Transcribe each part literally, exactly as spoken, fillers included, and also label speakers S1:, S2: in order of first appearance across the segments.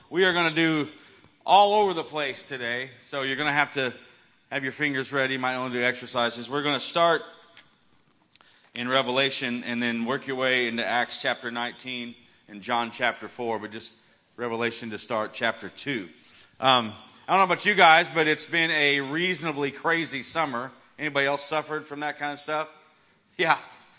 S1: we are going to do all over the place today. So you're going to have to have your fingers ready. You might only do exercises. We're going to start in Revelation and then work your way into Acts chapter nineteen and John chapter four, but just Revelation to start chapter two. Um, I don't know about you guys, but it's been a reasonably crazy summer. Anybody else suffered from that kind of stuff? Yeah.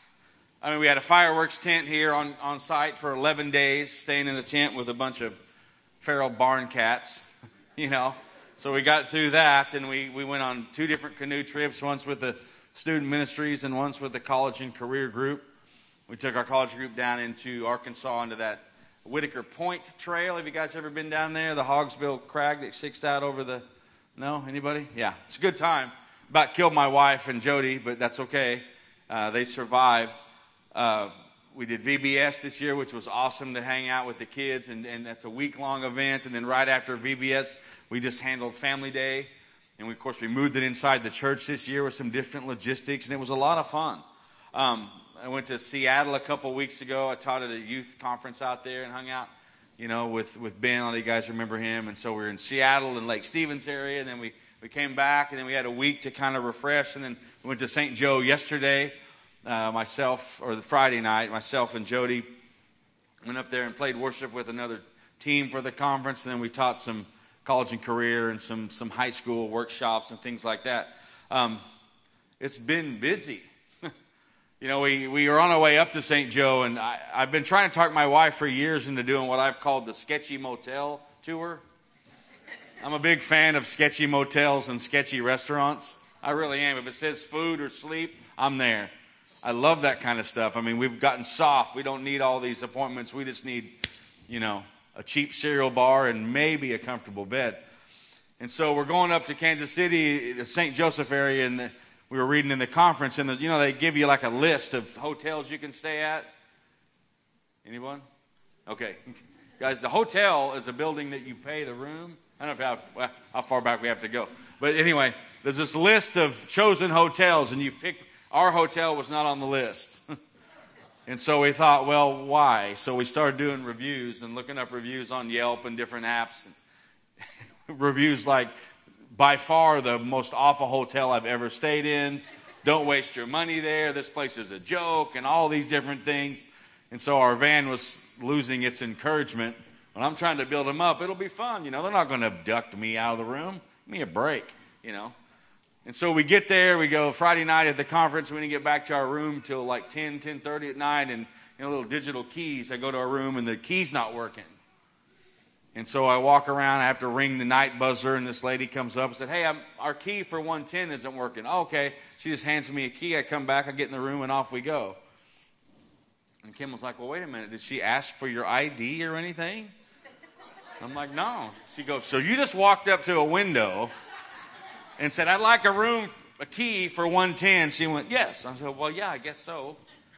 S1: I mean, we had a fireworks tent here on, on site for eleven days, staying in a tent with a bunch of feral barn cats, you know. So we got through that, and we, we went on two different canoe trips, once with the student ministries and once with the college and career group. We took our college group down into Arkansas, into that Whitaker Point Trail. Have you guys ever been down there? The Hogsbill Crag that sticks out over the... No? Anybody? Yeah. It's a good time. About killed my wife and Jody, but that's okay. Uh, they survived. Uh, we did V B S this year, which was awesome to hang out with the kids, and, and that's a week-long event. And then right after V B S, we just handled Family Day. And, we, of course, we moved it inside the church this year with some different logistics, and it was a lot of fun. Um, I went to Seattle a couple weeks ago. I taught at a youth conference out there and hung out, you know, with, with Ben. A lot of you guys remember him. And so we were in Seattle and Lake Stevens area, and then we, we came back, and then we had a week to kind of refresh. And then we went to Saint Joe yesterday. Uh, myself, or the Friday night, myself and Jody went up there and played worship with another team for the conference. And then we taught some college and career and some, some high school workshops and things like that. Um, it's been busy. You know, we, we were on our way up to Saint Joe, and I, I've been trying to talk my wife for years into doing what I've called the sketchy motel tour. I'm a big fan of sketchy motels and sketchy restaurants. I really am. If it says food or sleep, I'm there. I love that kind of stuff. I mean, we've gotten soft. We don't need all these appointments. We just need, you know, a cheap cereal bar and maybe a comfortable bed. And so we're going up to Kansas City, the Saint Joseph area, and the, we were reading in the conference, and the, you know, they give you like a list of hotels you can stay at. Anyone? Okay. Guys, the hotel is a building that you pay the room. I don't know how, well, how far back we have to go. But anyway, there's this list of chosen hotels, and you pick. Our hotel was not on the list. And so we thought, well, why? So we started doing reviews and looking up reviews on Yelp and different apps. And reviews like, by far the most awful hotel I've ever stayed in. Don't waste your money there. This place is a joke, and all these different things. And so our van was losing its encouragement. When I'm trying to build them up, it'll be fun. You know, they're not going to abduct me out of the room. Give me a break, you know. And so we get there, we go Friday night at the conference, we didn't get back to our room till like ten, ten thirty at night, and you know, little digital keys. I go to our room, and the key's not working. And so I walk around, I have to ring the night buzzer, and this lady comes up and said, hey, I'm, our key for one ten isn't working. Oh, okay. She just hands me a key, I come back, I get in the room, and off we go. And Kim was like, well, wait a minute, did she ask for your I D or anything? I'm like, no. She goes, so you just walked up to a window and said, I'd like a room, a key for one ten. She went, yes. I said, well, yeah, I guess so.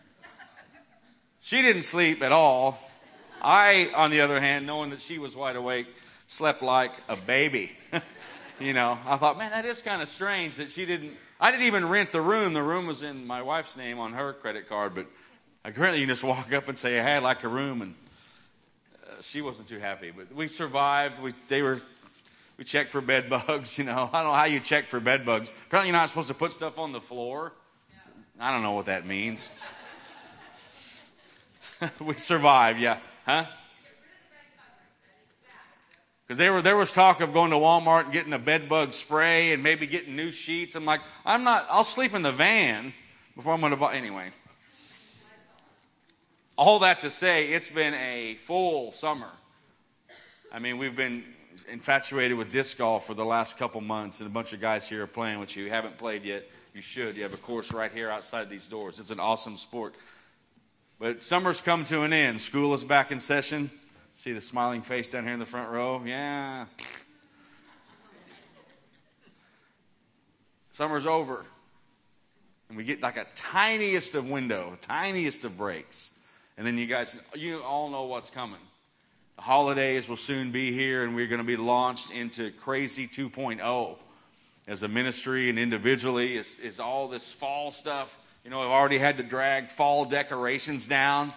S1: She didn't sleep at all. I, on the other hand, knowing that she was wide awake, slept like a baby. You know, I thought, man, that is kind of strange that she didn't, I didn't even rent the room. The room was in my wife's name on her credit card, but apparently you just walk up and say, hey, I'd like a room, and uh, she wasn't too happy. But we survived. We, they were... We checked for bed bugs, you know. I don't know how you check for bed bugs. Apparently you're not supposed to put stuff on the floor. I don't know what that means. We survived, yeah. Huh? Because there, were, there was talk of going to Walmart and getting a bed bug spray and maybe getting new sheets. I'm like, I'm not, I'll sleep in the van before I'm going to buy. Anyway. All that to say, it's been a full summer. I mean, we've been infatuated with disc golf for the last couple months, and a bunch of guys here are playing, which you haven't played yet. You should. You have a course right here outside these doors. It's an awesome sport. But summer's come to an end. School is back in session. See the smiling face down here in the front row? Yeah. Summer's over. And we get like a tiniest of window, tiniest of breaks. And then you guys, you all know what's coming. The holidays will soon be here, and we're going to be launched into Crazy two point oh as a ministry and individually. Is is all this fall stuff. You know, I've already had to drag fall decorations down.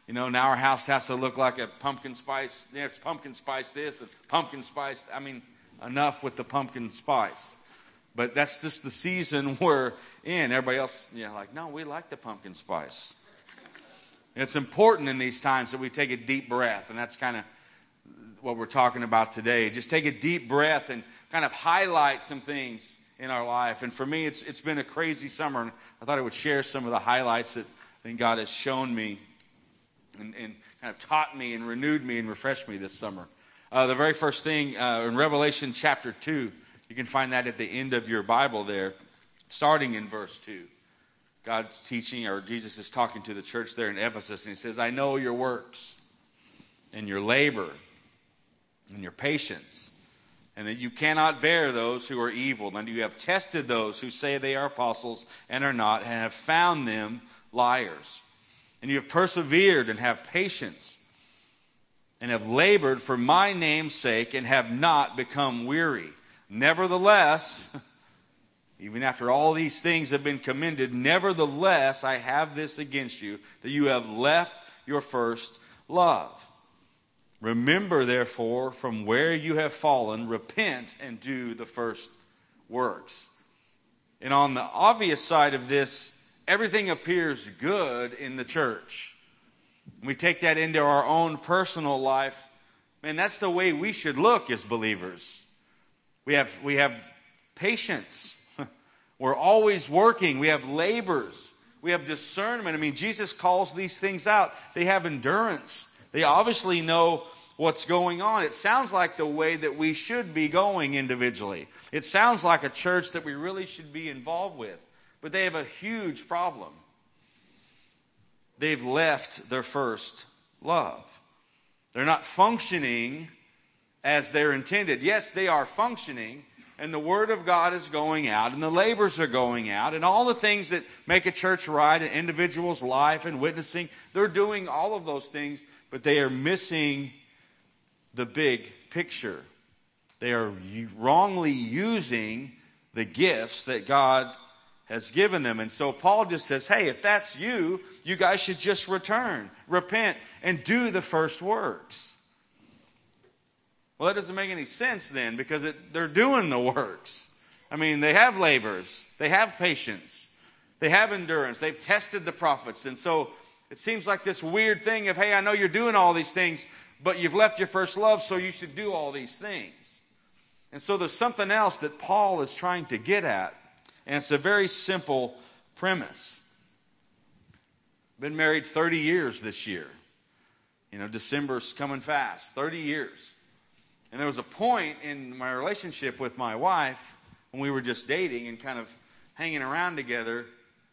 S1: You know, now our house has to look like a pumpkin spice. Yeah, it's pumpkin spice this and pumpkin spice. I mean, enough with the pumpkin spice. But that's just the season we're in. Everybody else, you know, like, no, we like the pumpkin spice. It's important in these times that we take a deep breath, and that's kind of what we're talking about today. Just take a deep breath and kind of highlight some things in our life. And for me, it's it's been a crazy summer, and I thought I would share some of the highlights that I think God has shown me and, and kind of taught me and renewed me and refreshed me this summer. Uh, the very first thing uh, in Revelation chapter two, you can find that at the end of your Bible there, starting in verse two. God's teaching, or Jesus is talking to the church there in Ephesus, and he says, I know your works and your labor and your patience, and that you cannot bear those who are evil. And you have tested those who say they are apostles and are not, and have found them liars. And you have persevered and have patience, and have labored for my name's sake, and have not become weary. Nevertheless, even after all these things have been commended, nevertheless, I have this against you, that you have left your first love. Remember, therefore, from where you have fallen, repent and do the first works. And on the obvious side of this, everything appears good in the church. We take that into our own personal life. Man, that's the way we should look as believers. We have, we have patience. We're always working. We have labors. We have discernment. I mean, Jesus calls these things out. They have endurance. They obviously know what's going on. It sounds like the way that we should be going individually. It sounds like a church that we really should be involved with. But they have a huge problem. They've left their first love. They're not functioning as they're intended. Yes, they are functioning, and the Word of God is going out, and the labors are going out, and all the things that make a church right, an individual's life and witnessing, they're doing all of those things, but they are missing the big picture. They are wrongly using the gifts that God has given them. And so Paul just says, hey, if that's you, you guys should just return, repent, and do the first works. Well, that doesn't make any sense then, because it, they're doing the works. I mean, they have labors. They have patience. They have endurance. They've tested the prophets. And so it seems like this weird thing of, hey, I know you're doing all these things, but you've left your first love, so you should do all these things. And so there's something else that Paul is trying to get at. And it's a very simple premise. Been married thirty years this year. You know, December's coming fast. thirty years. And there was a point in my relationship with my wife when we were just dating and kind of hanging around together.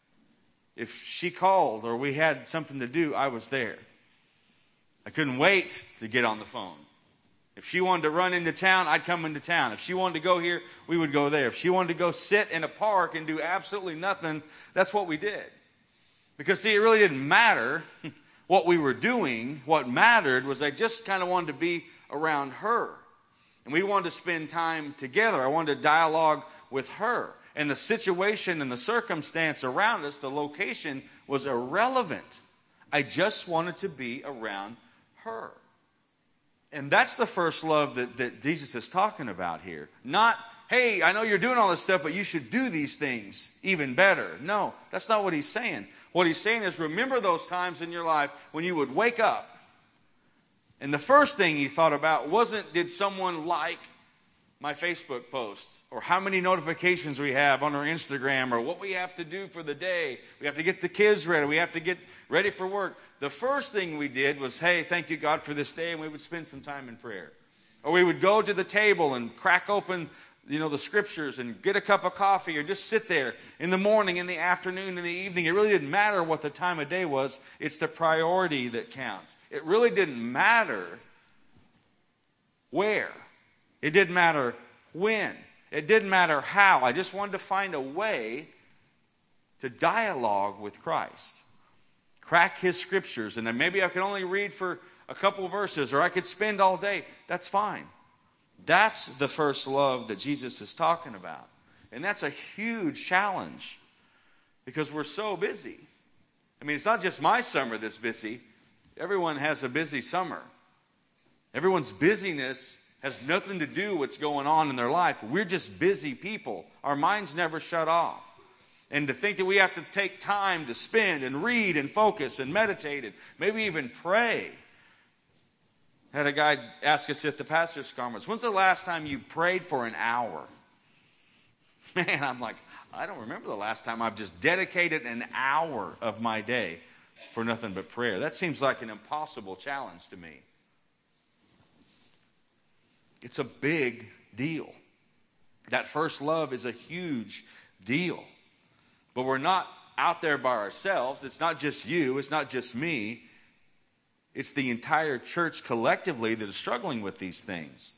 S1: If she called or we had something to do, I was there. I couldn't wait to get on the phone. If she wanted to run into town, I'd come into town. If she wanted to go here, we would go there. If she wanted to go sit in a park and do absolutely nothing, that's what we did. Because, see, it really didn't matter what we were doing. What mattered was I just kind of wanted to be around her. And we wanted to spend time together. I wanted to dialogue with her. And the situation and the circumstance around us, the location, was irrelevant. I just wanted to be around her. And that's the first love that, that Jesus is talking about here. Not, hey, I know you're doing all this stuff, but you should do these things even better. No, that's not what he's saying. What he's saying is, remember those times in your life when you would wake up, and the first thing you thought about wasn't, did someone like my Facebook post, or how many notifications we have on our Instagram, or what we have to do for the day. We have to get the kids ready. We have to get ready for work. The first thing we did was, hey, thank you, God, for this day, and we would spend some time in prayer. Or we would go to the table and crack open, you know, the scriptures and get a cup of coffee, or just sit there in the morning, in the afternoon, in the evening. It really didn't matter what the time of day was. It's the priority that counts. It really didn't matter where. It didn't matter when. It didn't matter how. I just wanted to find a way to dialogue with Christ. Crack his scriptures, and then maybe I could only read for a couple of verses, or I could spend all day. That's fine. That's the first love that Jesus is talking about. And that's a huge challenge because we're so busy. I mean, it's not just my summer that's busy. everyone has a busy summer. Everyone's busyness has nothing to do with what's going on in their life. We're just busy people. Our minds never shut off. And to think that we have to take time to spend and read and focus and meditate and maybe even pray. I had a guy ask us at the pastor's conference, when's the last time you prayed for an hour? Man, I'm like, I don't remember the last time I've just dedicated an hour of my day for nothing but prayer. That seems like an impossible challenge to me. It's a big deal. That first love is a huge deal. But we're not out there by ourselves. It's not just you. It's not just me. It's the entire church collectively that is struggling with these things.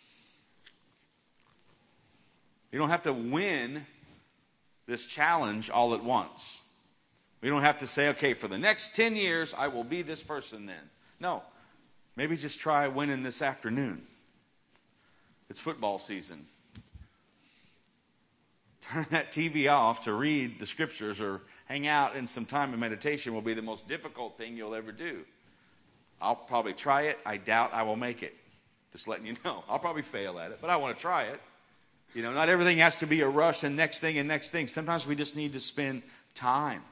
S1: You don't have to win this challenge all at once. We don't have to say, okay, for the next ten years, I will be this person then. No. Maybe just try winning this afternoon. It's football season. Turn that T V off to read the scriptures or hang out in some time of meditation will be the most difficult thing you'll ever do. I'll probably try it. I doubt I will make it. Just letting you know. I'll probably fail at it, but I want to try it. You know, not everything has to be a rush and next thing and next thing. Sometimes we just need to spend time.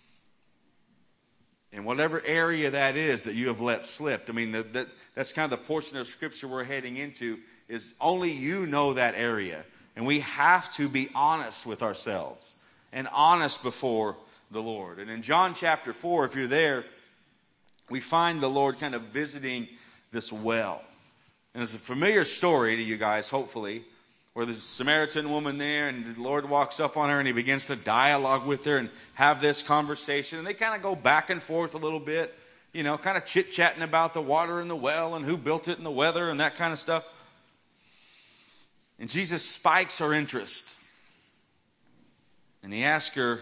S1: In whatever area that is that you have let slip. I mean, the, that, that's kind of the portion of Scripture we're heading into is only you know that area. And we have to be honest with ourselves and honest before the Lord. And in John chapter four, if you're there, we find the Lord kind of visiting this well. And it's a familiar story to you guys, hopefully, where there's a Samaritan woman there and the Lord walks up on her and he begins to dialogue with her and have this conversation. And they kind of go back and forth a little bit, you know, kind of chit-chatting about the water in the well and who built it and the weather and that kind of stuff. And Jesus spikes her interest. And he asks her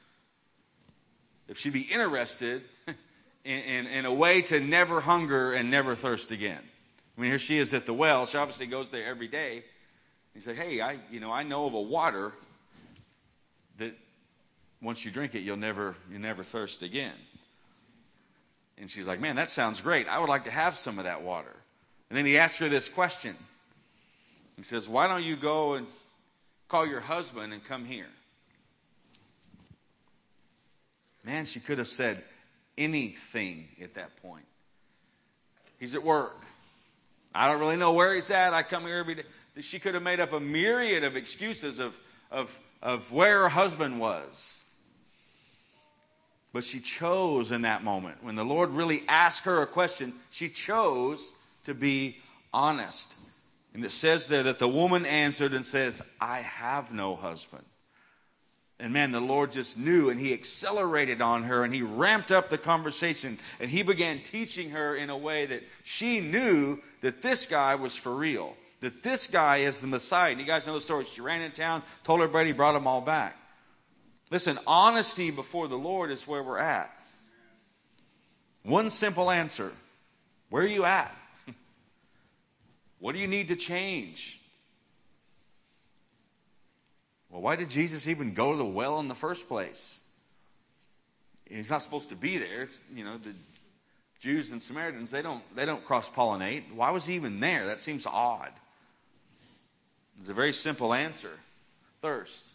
S1: if she'd be interested in, in, in a way to never hunger and never thirst again. I mean, here she is at the well. She obviously goes there every day. He said, hey, I, you know, I know of a water that once you drink it, you'll never, you'll never thirst again. And she's like, man, that sounds great. I would like to have some of that water. And then he asks her this question. He says, why don't you go and call your husband and come here? Man, she could have said anything at that point. He's at work. I don't really know where he's at. I come here every day. She could have made up a myriad of excuses of, of, of where her husband was. But she chose in that moment. When the Lord really asked her a question, she chose to be honest. And it says there that the woman answered and says, I have no husband. And man, the Lord just knew, and he accelerated on her, and he ramped up the conversation, and he began teaching her in a way that she knew that this guy was for real, that this guy is the Messiah. And you guys know the story. She ran in town, told everybody, brought them all back. Listen, honesty before the Lord is where we're at. One simple answer. Where are you at? What do you need to change? Well, why did Jesus even go to the well in the first place? He's not supposed to be there. It's, you know, the Jews and Samaritans, they don't they don't cross-pollinate. Why was he even there? That seems odd. It's a very simple answer. Thirst.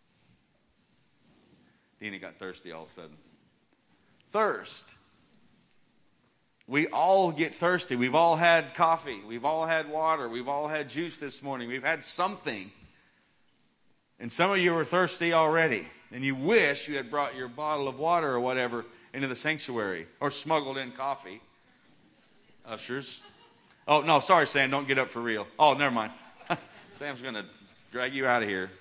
S1: Dina got thirsty all of a sudden. Thirst. We all get thirsty. We've all had coffee. We've all had water. We've all had juice this morning. We've had something. And some of you are thirsty already. And you wish you had brought your bottle of water or whatever into the sanctuary. Or smuggled in coffee. Ushers. Oh, no, sorry, Sam. Don't get up for real. Oh, never mind. Sam's going to drag you out of here.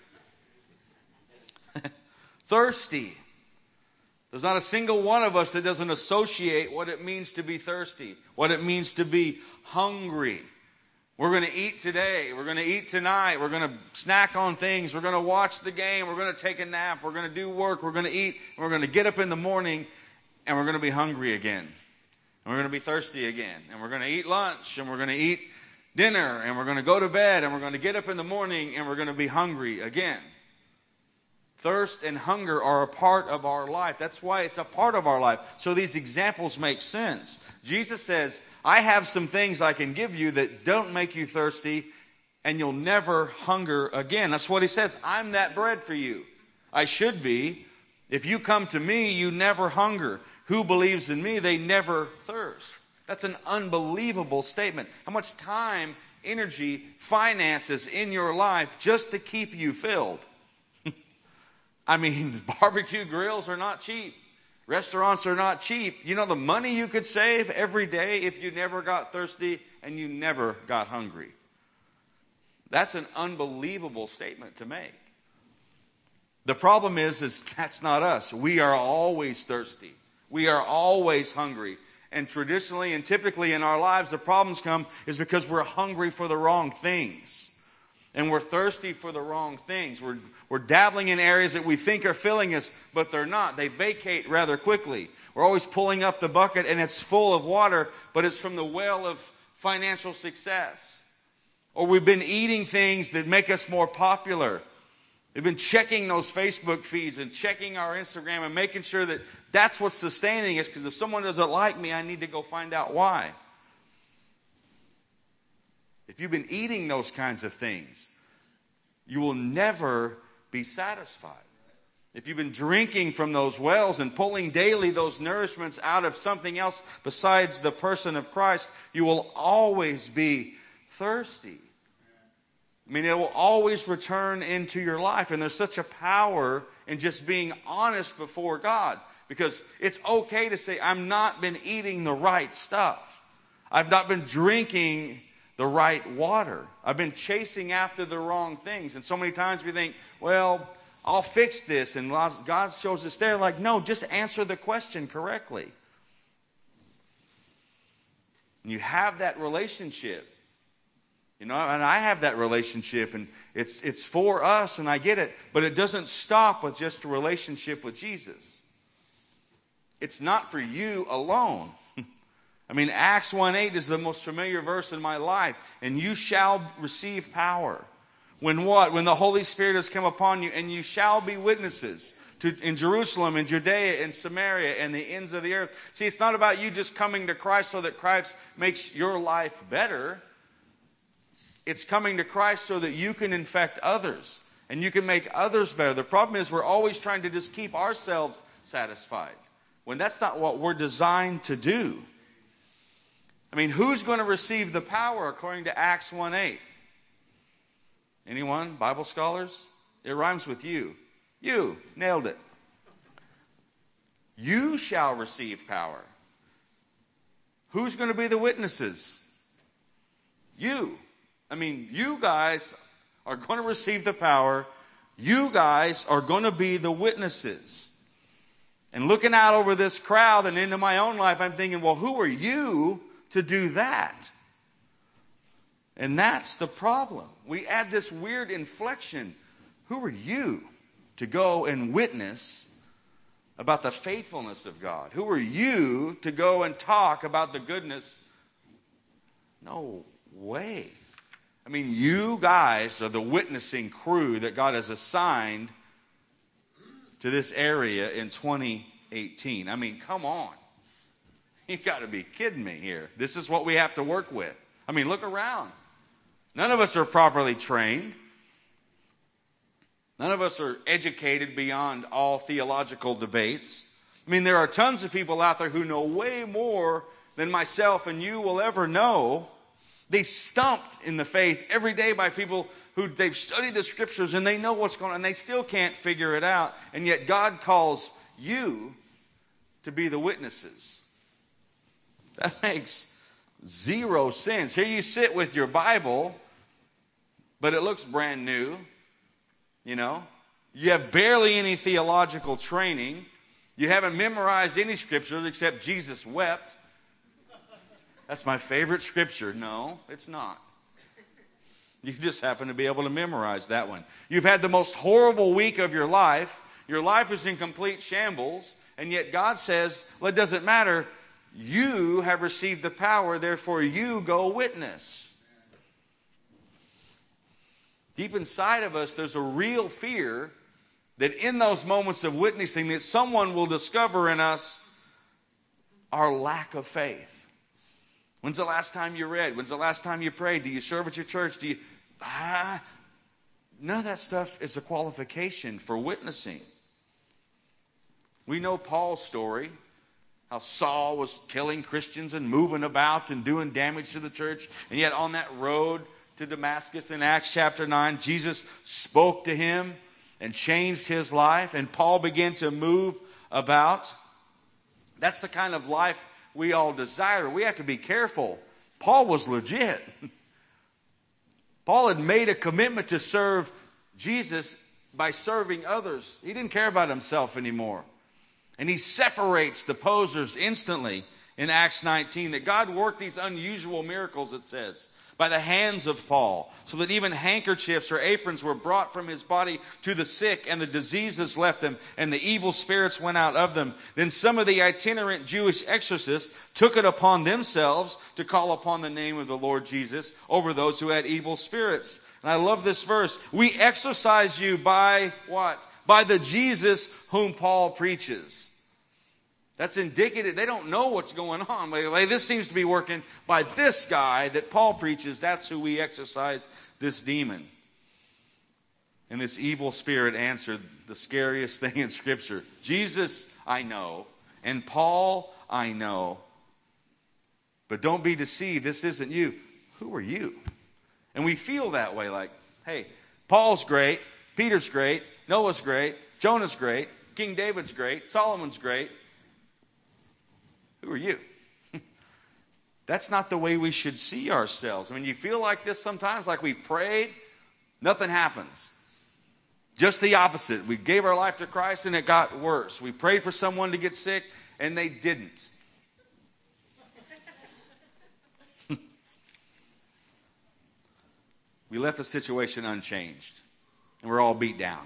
S1: Thirsty. There's not a single one of us that doesn't associate what it means to be thirsty, what it means to be hungry. We're going to eat today. We're going to eat tonight. We're going to snack on things. We're going to watch the game. We're going to take a nap. We're going to do work. We're going to eat. We're going to get up in the morning, and we're going to be hungry again. And we're going to be thirsty again. And we're going to eat lunch, and we're going to eat dinner, and we're going to go to bed, and we're going to get up in the morning, and we're going to be hungry again. thirst and hunger are a part of our life. That's why it's a part of our life. So these examples make sense. Jesus says, I have some things I can give you that don't make you thirsty, and you'll never hunger again. That's what he says. I'm that bread for you. I should be. If you come to me, you never hunger. Who believes in me, they never thirst. That's an unbelievable statement. How much time, energy, finances in your life just to keep you filled? I mean, barbecue grills are not cheap. Restaurants are not cheap. You know the money you could save every day if you never got thirsty and you never got hungry. That's an unbelievable statement to make. The problem is, is that's not us. We are always thirsty. We are always hungry. And traditionally and typically in our lives, the problems come is because we're hungry for the wrong things. And we're thirsty for the wrong things. We're, we're dabbling in areas that we think are filling us, but they're not. They vacate rather quickly. We're always pulling up the bucket and it's full of water, but it's from the well of financial success. Or we've been eating things that make us more popular. We've been checking those Facebook feeds and checking our Instagram and making sure that that's what's sustaining us, because if someone doesn't like me, I need to go find out why. If you've been eating those kinds of things, you will never be satisfied. If you've been drinking from those wells and pulling daily those nourishments out of something else besides the person of Christ, you will always be thirsty. I mean, it will always return into your life. And there's such a power in just being honest before God. Because it's okay to say, I've not been eating the right stuff. I've not been drinking the right water. I've been chasing after the wrong things. And so many times we think, well, I'll fix this. And God shows us there, like, no, just answer the question correctly. And you have that relationship. You know, and I have that relationship, and it's it's for us, and I get it. But it doesn't stop with just a relationship with Jesus. It's not for you alone. I mean, Acts one eight is the most familiar verse in my life. And you shall receive power. When what? When the Holy Spirit has come upon you, and you shall be witnesses to, in Jerusalem, in Judea, in Samaria, and the ends of the earth. See, it's not about you just coming to Christ so that Christ makes your life better. It's coming to Christ so that you can infect others and you can make others better. The problem is we're always trying to just keep ourselves satisfied when that's not what we're designed to do. I mean, who's going to receive the power according to Acts one eight? Anyone? Bible scholars? It rhymes with you. You. Nailed it. You shall receive power. Who's going to be the witnesses? You. I mean, you guys are going to receive the power. You guys are going to be the witnesses. And looking out over this crowd and into my own life, I'm thinking, well, who are you to do that? And that's the problem. We add this weird inflection. Who are you to go and witness about the faithfulness of God? Who are you to go and talk about the goodness? No way. I mean, you guys are the witnessing crew that God has assigned to this area in twenty eighteen. I mean, come on. You got to be kidding me here. This is what we have to work with. I mean, look around. None of us are properly trained. None of us are educated beyond all theological debates. I mean, there are tons of people out there who know way more than myself and you will ever know. They stumped in the faith every day by people who they've studied the scriptures and they know what's going on and they still can't figure it out. And yet God calls you to be the witnesses. That makes zero sense. Here you sit with your Bible, but it looks brand new. You know, you have barely any theological training. You haven't memorized any scriptures except Jesus wept. That's my favorite scripture. No, it's not. You just happen to be able to memorize that one. You've had the most horrible week of your life. Your life is in complete shambles. And yet God says, well, it doesn't matter. You have received the power, therefore you go witness. Deep inside of us, there's a real fear that in those moments of witnessing that someone will discover in us our lack of faith. When's the last time you read? When's the last time you prayed? Do you serve at your church? Do you... Ah, none of that stuff is a qualification for witnessing. We know Paul's story, how Saul was killing Christians and moving about and doing damage to the church. And yet on that road to Damascus in Acts chapter nine, Jesus spoke to him and changed his life. And Paul began to move about. That's the kind of life we all desire. We have to be careful. Paul was legit. Paul had made a commitment to serve Jesus by serving others. He didn't care about himself anymore. And he separates the posers instantly in Acts nineteen. That God worked these unusual miracles, it says, by the hands of Paul, so that even handkerchiefs or aprons were brought from his body to the sick, and the diseases left them, and the evil spirits went out of them. Then some of the itinerant Jewish exorcists took it upon themselves to call upon the name of the Lord Jesus over those who had evil spirits. And I love this verse. We exorcise you by what? By the Jesus whom Paul preaches. That's indicative. They don't know what's going on. Like, this seems to be working by this guy that Paul preaches. That's who we exorcise this demon. And this evil spirit answered the scariest thing in Scripture. Jesus, I know. And Paul, I know. But don't be deceived. This isn't you. Who are you? And we feel that way. Like, hey, Paul's great. Peter's great. Noah's great. Jonah's great. King David's great. Solomon's great. Who are you? That's not the way we should see ourselves. I mean, you feel like this sometimes, like we prayed, nothing happens. Just the opposite. We gave our life to Christ and it got worse. We prayed for someone to get sick and they didn't. We left the situation unchanged and we're all beat down.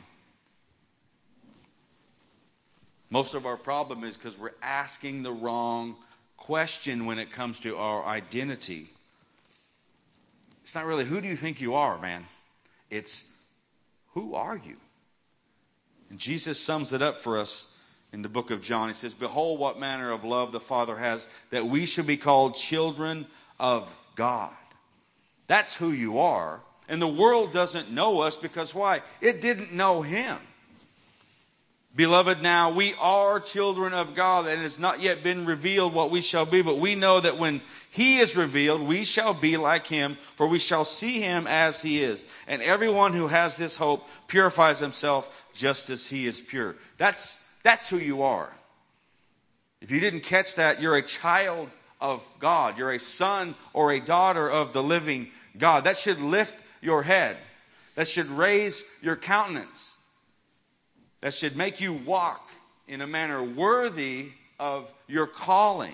S1: Most of our problem is because we're asking the wrong question when it comes to our identity. It's not really, who do you think you are, man? It's, who are you? And Jesus sums it up for us in the book of John. He says, behold what manner of love the Father has, that we should be called children of God. That's who you are. And the world doesn't know us because why? It didn't know Him. Beloved, now we are children of God, and it has not yet been revealed what we shall be. But we know that when He is revealed, we shall be like Him, for we shall see Him as He is. And everyone who has this hope purifies himself just as He is pure. That's, that's who you are. If you didn't catch that, you're a child of God. You're a son or a daughter of the living God. That should lift your head. That should raise your countenance. That should make you walk in a manner worthy of your calling.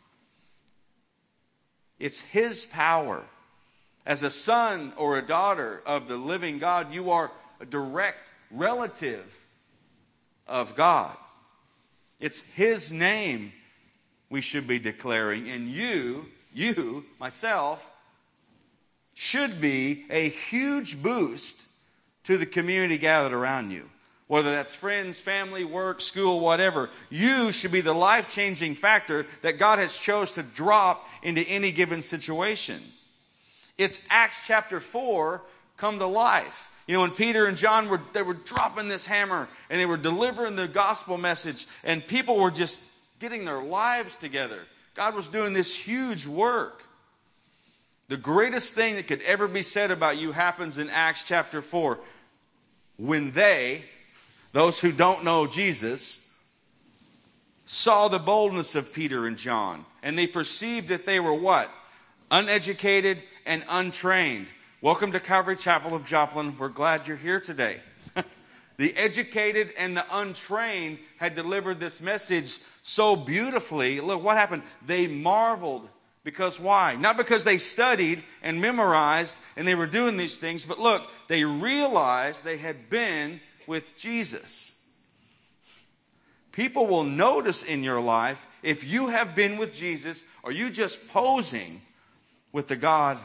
S1: It's His power. As a son or a daughter of the living God, you are a direct relative of God. It's His name we should be declaring. And you, you, myself, should be a huge boost to the community gathered around you. Whether that's friends, family, work, school, whatever. You should be the life-changing factor that God has chose to drop into any given situation. It's Acts chapter four come to life. You know, when Peter and John were, they were dropping this hammer and they were delivering the gospel message and people were just getting their lives together. God was doing this huge work. The greatest thing that could ever be said about you happens in Acts chapter four. When they, those who don't know Jesus, saw the boldness of Peter and John. And they perceived that they were what? Uneducated and untrained. Welcome to Calvary Chapel of Joplin. We're glad you're here today. The educated and the untrained had delivered this message so beautifully. Look, what happened? They marveled. Because why? Not because they studied and memorized and they were doing these things, but look, they realized they had been with Jesus. People will notice in your life if you have been with Jesus or you just posing with the God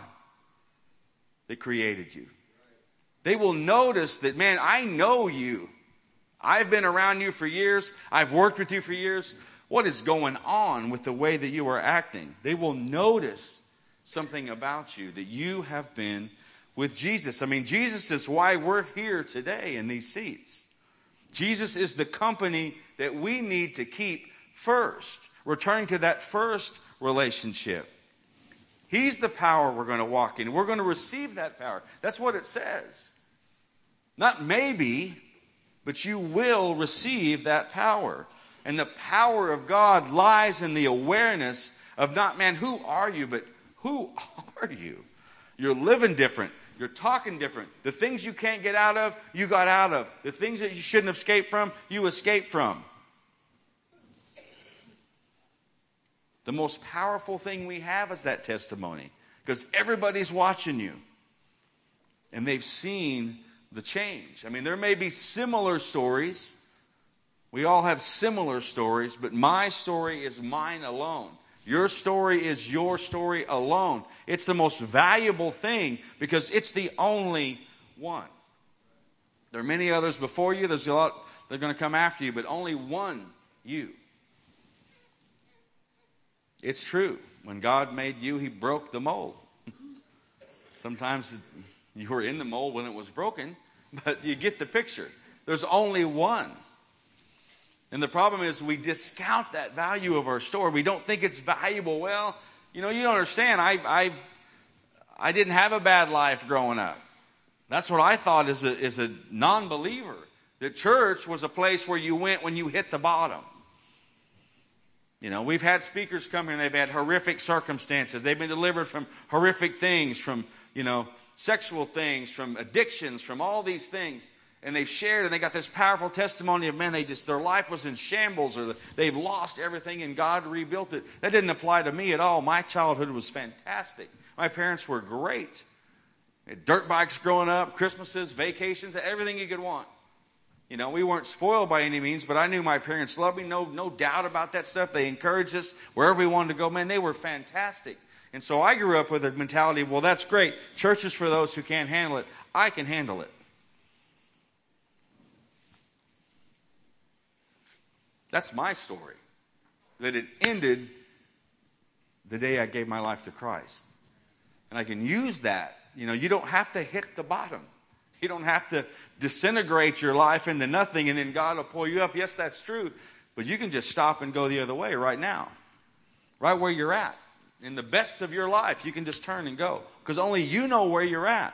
S1: that created you. They will notice that, man, I know you. I've been around you for years. I've worked with you for years. What is going on with the way that you are acting? They will notice something about you, that you have been with Jesus. I mean, Jesus is why we're here today in these seats. Jesus is the company that we need to keep first. Returning to that first relationship. He's the power we're going to walk in. We're going to receive that power. That's what it says. Not maybe, but you will receive that power. And the power of God lies in the awareness of not, man, who are you, but who are you? You're living different. You're talking different. The things you can't get out of, you got out of. The things that you shouldn't escape from, you escaped from. The most powerful thing we have is that testimony. Because everybody's watching you. And they've seen the change. I mean, there may be similar stories. We all have similar stories. But my story is mine alone. Your story is your story alone. It's the most valuable thing because it's the only one. There are many others before you. There's a lot that are going to come after you. But only one you. It's true. When God made you, He broke the mold. Sometimes you were in the mold when it was broken, but you get the picture. There's only one. And the problem is we discount that value of our story. We don't think it's valuable. Well, you know, you don't understand. I, I, I didn't have a bad life growing up. That's what I thought as a, as a non-believer. The church was a place where you went when you hit the bottom. You know, we've had speakers come here and they've had horrific circumstances. They've been delivered from horrific things, from, you know, sexual things, from addictions, from all these things. And they've shared and they got this powerful testimony of, man, they just, their life was in shambles or they've lost everything and God rebuilt it. That didn't apply to me at all. My childhood was fantastic. My parents were great. Dirt bikes growing up, Christmases, vacations, everything you could want. You know, we weren't spoiled by any means, but I knew my parents loved me. No, no doubt about that stuff. They encouraged us wherever we wanted to go. Man, they were fantastic. And so I grew up with a mentality of, well, that's great. Church is for those who can't handle it. I can handle it. That's my story. That it ended the day I gave my life to Christ. And I can use that. You know, you don't have to hit the bottom. You don't have to disintegrate your life into nothing and then God will pull you up. Yes, that's true. But you can just stop and go the other way right now. Right where you're at. In the best of your life, you can just turn and go. Because only you know where you're at.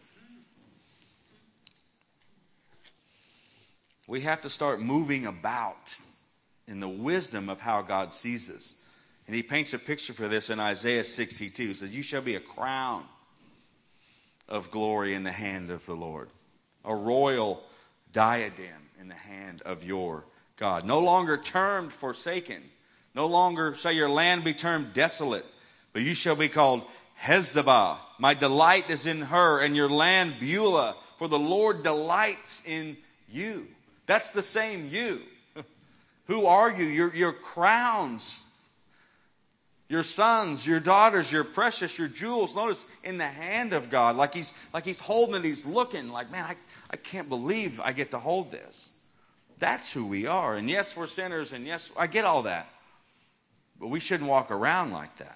S1: We have to start moving about in the wisdom of how God sees us. And He paints a picture for this in Isaiah sixty-two. He says, you shall be a crown of glory in the hand of the Lord. A royal diadem in the hand of your God. No longer termed forsaken. No longer shall your land be termed desolate. But you shall be called Hephzibah. My delight is in her. And your land Beulah. For the Lord delights in you. That's the same you. Who are you? Your, your crowns. Your sons, your daughters, your precious, your jewels. Notice in the hand of God. Like he's, like he's holding it. He's looking like, man, I, I can't believe I get to hold this. That's who we are. And yes, we're sinners. And yes, I get all that. But we shouldn't walk around like that.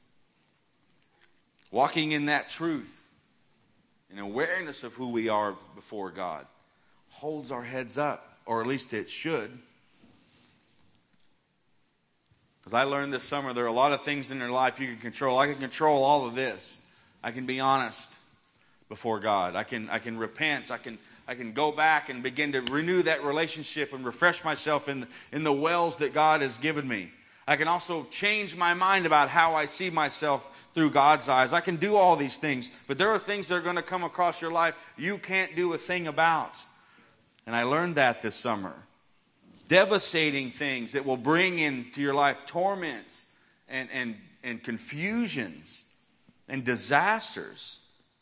S1: Walking in that truth. An awareness of who we are before God. Holds our heads up. Or at least it should. Because I learned this summer there are a lot of things in your life you can control. I can control all of this. I can be honest before God. I can I can repent. I can I can go back and begin to renew that relationship and refresh myself in, in the wells that God has given me. I can also change my mind about how I see myself through God's eyes. I can do all these things. But there are things that are going to come across your life you can't do a thing about. And I learned that this summer. Devastating things that will bring into your life torments and, and, and confusions and disasters.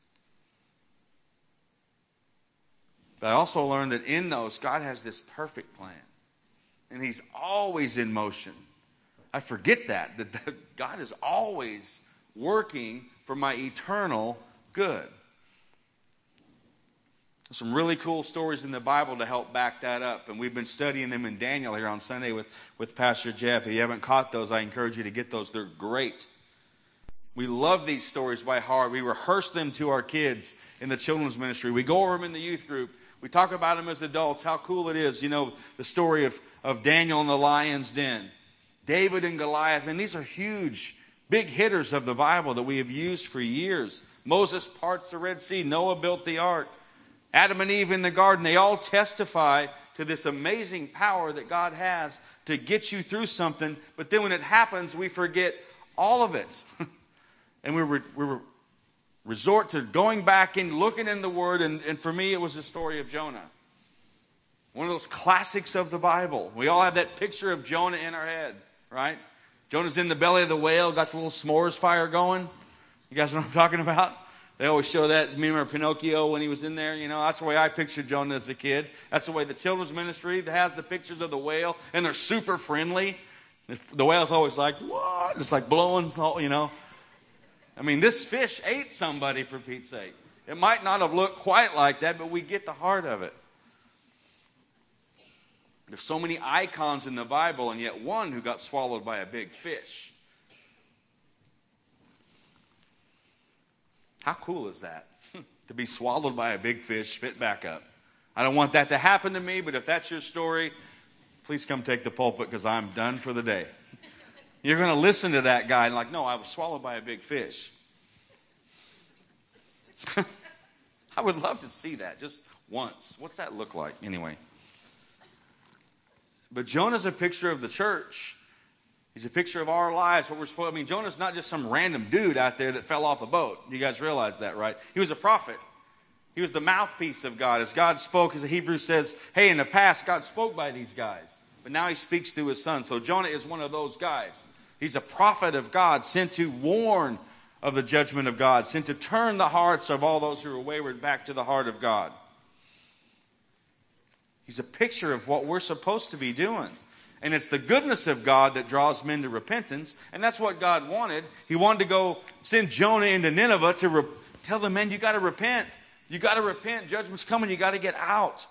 S1: But I also learned that in those, God has this perfect plan. And He's always in motion. I forget that, that God is always working for my eternal good. Some really cool stories in the Bible to help back that up. And we've been studying them in Daniel here on Sunday with, with Pastor Jeff. If you haven't caught those, I encourage you to get those. They're great. We love these stories by heart. We rehearse them to our kids in the children's ministry. We go over them in the youth group. We talk about them as adults, how cool it is. You know, the story of, of Daniel in the lion's den. David and Goliath. Man, these are huge, big hitters of the Bible that we have used for years. Moses parts the Red Sea. Noah built the ark. Adam and Eve in the garden, they all testify to this amazing power that God has to get you through something. But then when it happens, we forget all of it. And we, re, we re, resort to going back and looking in the Word. And, and for me, it was the story of Jonah. One of those classics of the Bible. We all have that picture of Jonah in our head, right? Jonah's in the belly of the whale, got the little s'mores fire going. You guys know what I'm talking about? They always show that. Remember Pinocchio when he was in there? You know, that's the way I pictured Jonah as a kid. That's the way the children's ministry has the pictures of the whale, and they're super friendly. The whale's always like, what? It's like blowing, you know. I mean, this fish ate somebody, for Pete's sake. It might not have looked quite like that, but we get the heart of it. There's so many icons in the Bible, and yet one who got swallowed by a big fish. How cool is that? To be swallowed by a big fish, spit back up. I don't want that to happen to me, but if that's your story, please come take the pulpit because I'm done for the day. You're going to listen to that guy and like, no, I was swallowed by a big fish. I would love to see that just once. What's that look like anyway? But Jonah's a picture of the church. He's a picture of our lives, what we're supposed to. I mean, Jonah's not just some random dude out there that fell off a boat. You guys realize that, right? He was a prophet. He was the mouthpiece of God. As God spoke, as the Hebrew says, hey, in the past, God spoke by these guys. But now he speaks through his son. So Jonah is one of those guys. He's a prophet of God, sent to warn of the judgment of God, sent to turn the hearts of all those who are wayward back to the heart of God. He's a picture of what we're supposed to be doing. And it's the goodness of God that draws men to repentance. And that's what God wanted. He wanted to go send Jonah into Nineveh to re- tell them, man, you got to repent. You got to repent. Judgment's coming. You got to get out.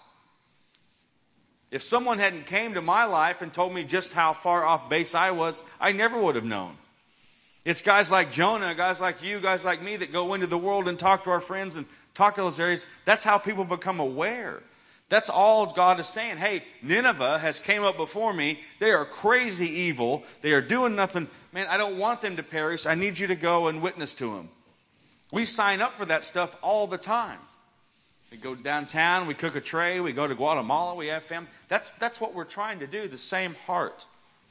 S1: If someone hadn't came to my life and told me just how far off base I was, I never would have known. It's guys like Jonah, guys like you, guys like me that go into the world and talk to our friends and talk to those areas. That's how people become aware. That's all God is saying. Hey, Nineveh has came up before me. They are crazy evil. They are doing nothing. Man, I don't want them to perish. I need you to go and witness to them. We sign up for that stuff all the time. We go downtown. We cook a tray. We go to Guatemala. We have family. That's, that's what we're trying to do, the same heart.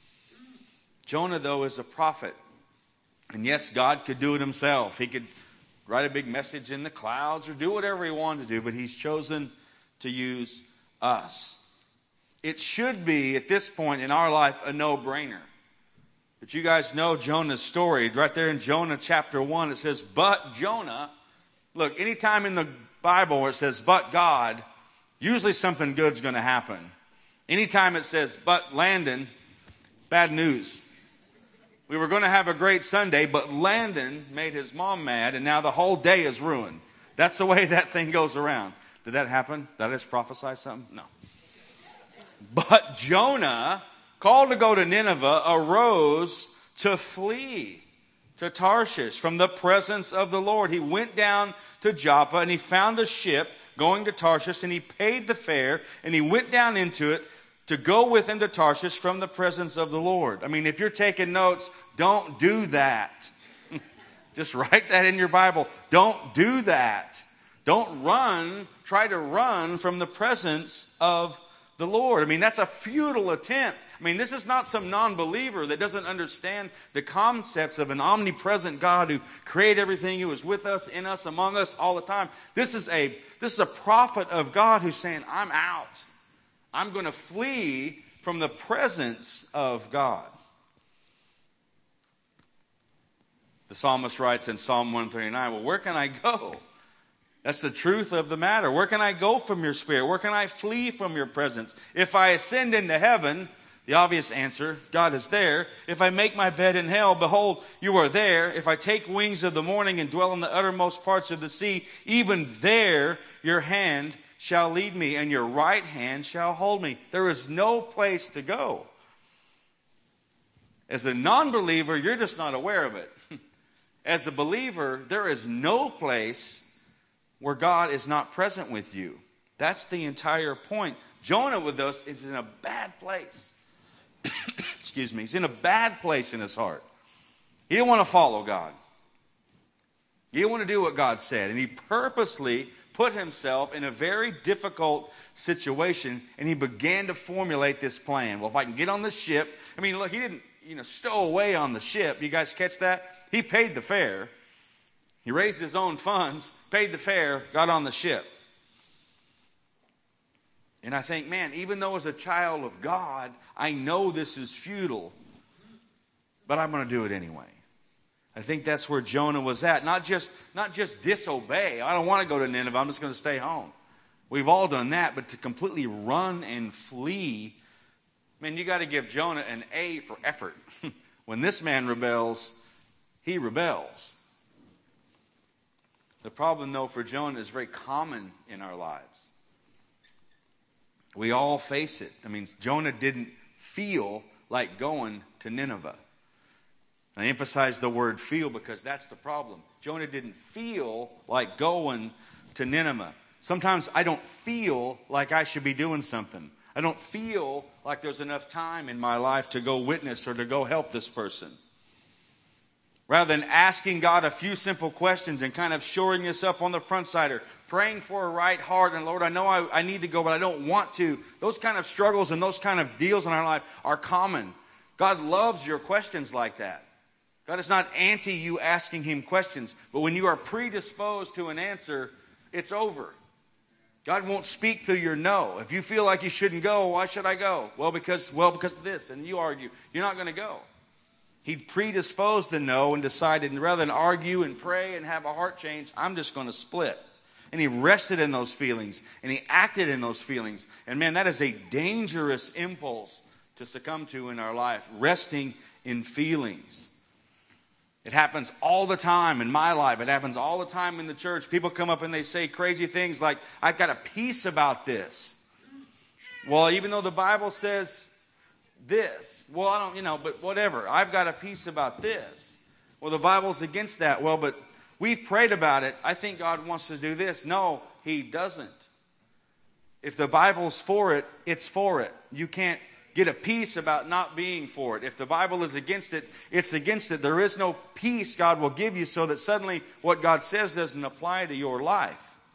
S1: Jonah, though, is a prophet. And yes, God could do it himself. He could write a big message in the clouds or do whatever he wanted to do. But he's chosen to use us. It should be, at this point in our life, a no-brainer. But you guys know Jonah's story. Right there in Jonah chapter one, it says, but Jonah. Look, anytime in the Bible where it says, but God, usually something good's going to happen. Anytime it says, but Landon, bad news. We were going to have a great Sunday, but Landon made his mom mad, and now the whole day is ruined. That's the way that thing goes around. Did that happen? Did I just prophesy something? No. But Jonah, called to go to Nineveh, arose to flee to Tarshish from the presence of the Lord. He went down to Joppa and he found a ship going to Tarshish and he paid the fare and he went down into it to go with him to Tarshish from the presence of the Lord. I mean, if you're taking notes, don't do that. Just write that in your Bible. Don't do that. Don't run, try to run from the presence of the Lord. I mean, that's a futile attempt. I mean, this is not some non-believer that doesn't understand the concepts of an omnipresent God who created everything, who is with us, in us, among us all the time. This is a, this is a prophet of God who's saying, I'm out. I'm going to flee from the presence of God. The psalmist writes in Psalm one thirty-nine, well, where can I go? That's the truth of the matter. Where can I go from your spirit? Where can I flee from your presence? If I ascend into heaven, the obvious answer, God is there. If I make my bed in hell, behold, you are there. If I take wings of the morning and dwell in the uttermost parts of the sea, even there your hand shall lead me, and your right hand shall hold me. There is no place to go. As a non-believer, you're just not aware of it. As a believer, there is no place where God is not present with you. That's the entire point. Jonah with us is in a bad place. Excuse me. He's in a bad place in his heart. He didn't want to follow God. He didn't want to do what God said. And he purposely put himself in a very difficult situation, and he began to formulate this plan. Well, if I can get on the ship. I mean, look, he didn't, you know, stow away on the ship. You guys catch that? He paid the fare. He raised his own funds, paid the fare, got on the ship. And I think, man, even though as a child of God, I know this is futile, but I'm going to do it anyway. I think that's where Jonah was at. Not just, not just disobey. I don't want to go to Nineveh. I'm just going to stay home. We've all done that, but to completely run and flee, man, you got to give Jonah an A for effort. When this man rebels, he rebels. The problem, though, for Jonah is very common in our lives. We all face it. I mean, Jonah didn't feel like going to Nineveh. I emphasize the word feel because that's the problem. Jonah didn't feel like going to Nineveh. Sometimes I don't feel like I should be doing something. I don't feel like there's enough time in my life to go witness or to go help this person. Rather than asking God a few simple questions and kind of shoring this up on the front side or praying for a right heart, and Lord, I know I, I need to go, but I don't want to. Those kind of struggles and those kind of deals in our life are common. God loves your questions like that. God is not anti you asking him questions, but when you are predisposed to an answer, it's over. God won't speak through your no. If you feel like you shouldn't go, why should I go? Well, because well because of this, and you argue, you're not going to go. He predisposed the no and decided, rather than argue and pray and have a heart change, I'm just going to split. And he rested in those feelings, and he acted in those feelings. And man, that is a dangerous impulse to succumb to in our life, resting in feelings. It happens all the time in my life. It happens all the time in the church. People come up and they say crazy things like, I've got a peace about this. Well, even though the Bible says this, well, I don't, you know, but whatever. I've got a peace about this. Well, the Bible's against that. Well, but we've prayed about it. I think God wants to do this. No, he doesn't. If the Bible's for it, it's for it. You can't get a peace about not being for it. If the Bible is against it, it's against it. There is no peace God will give you so that suddenly what God says doesn't apply to your life.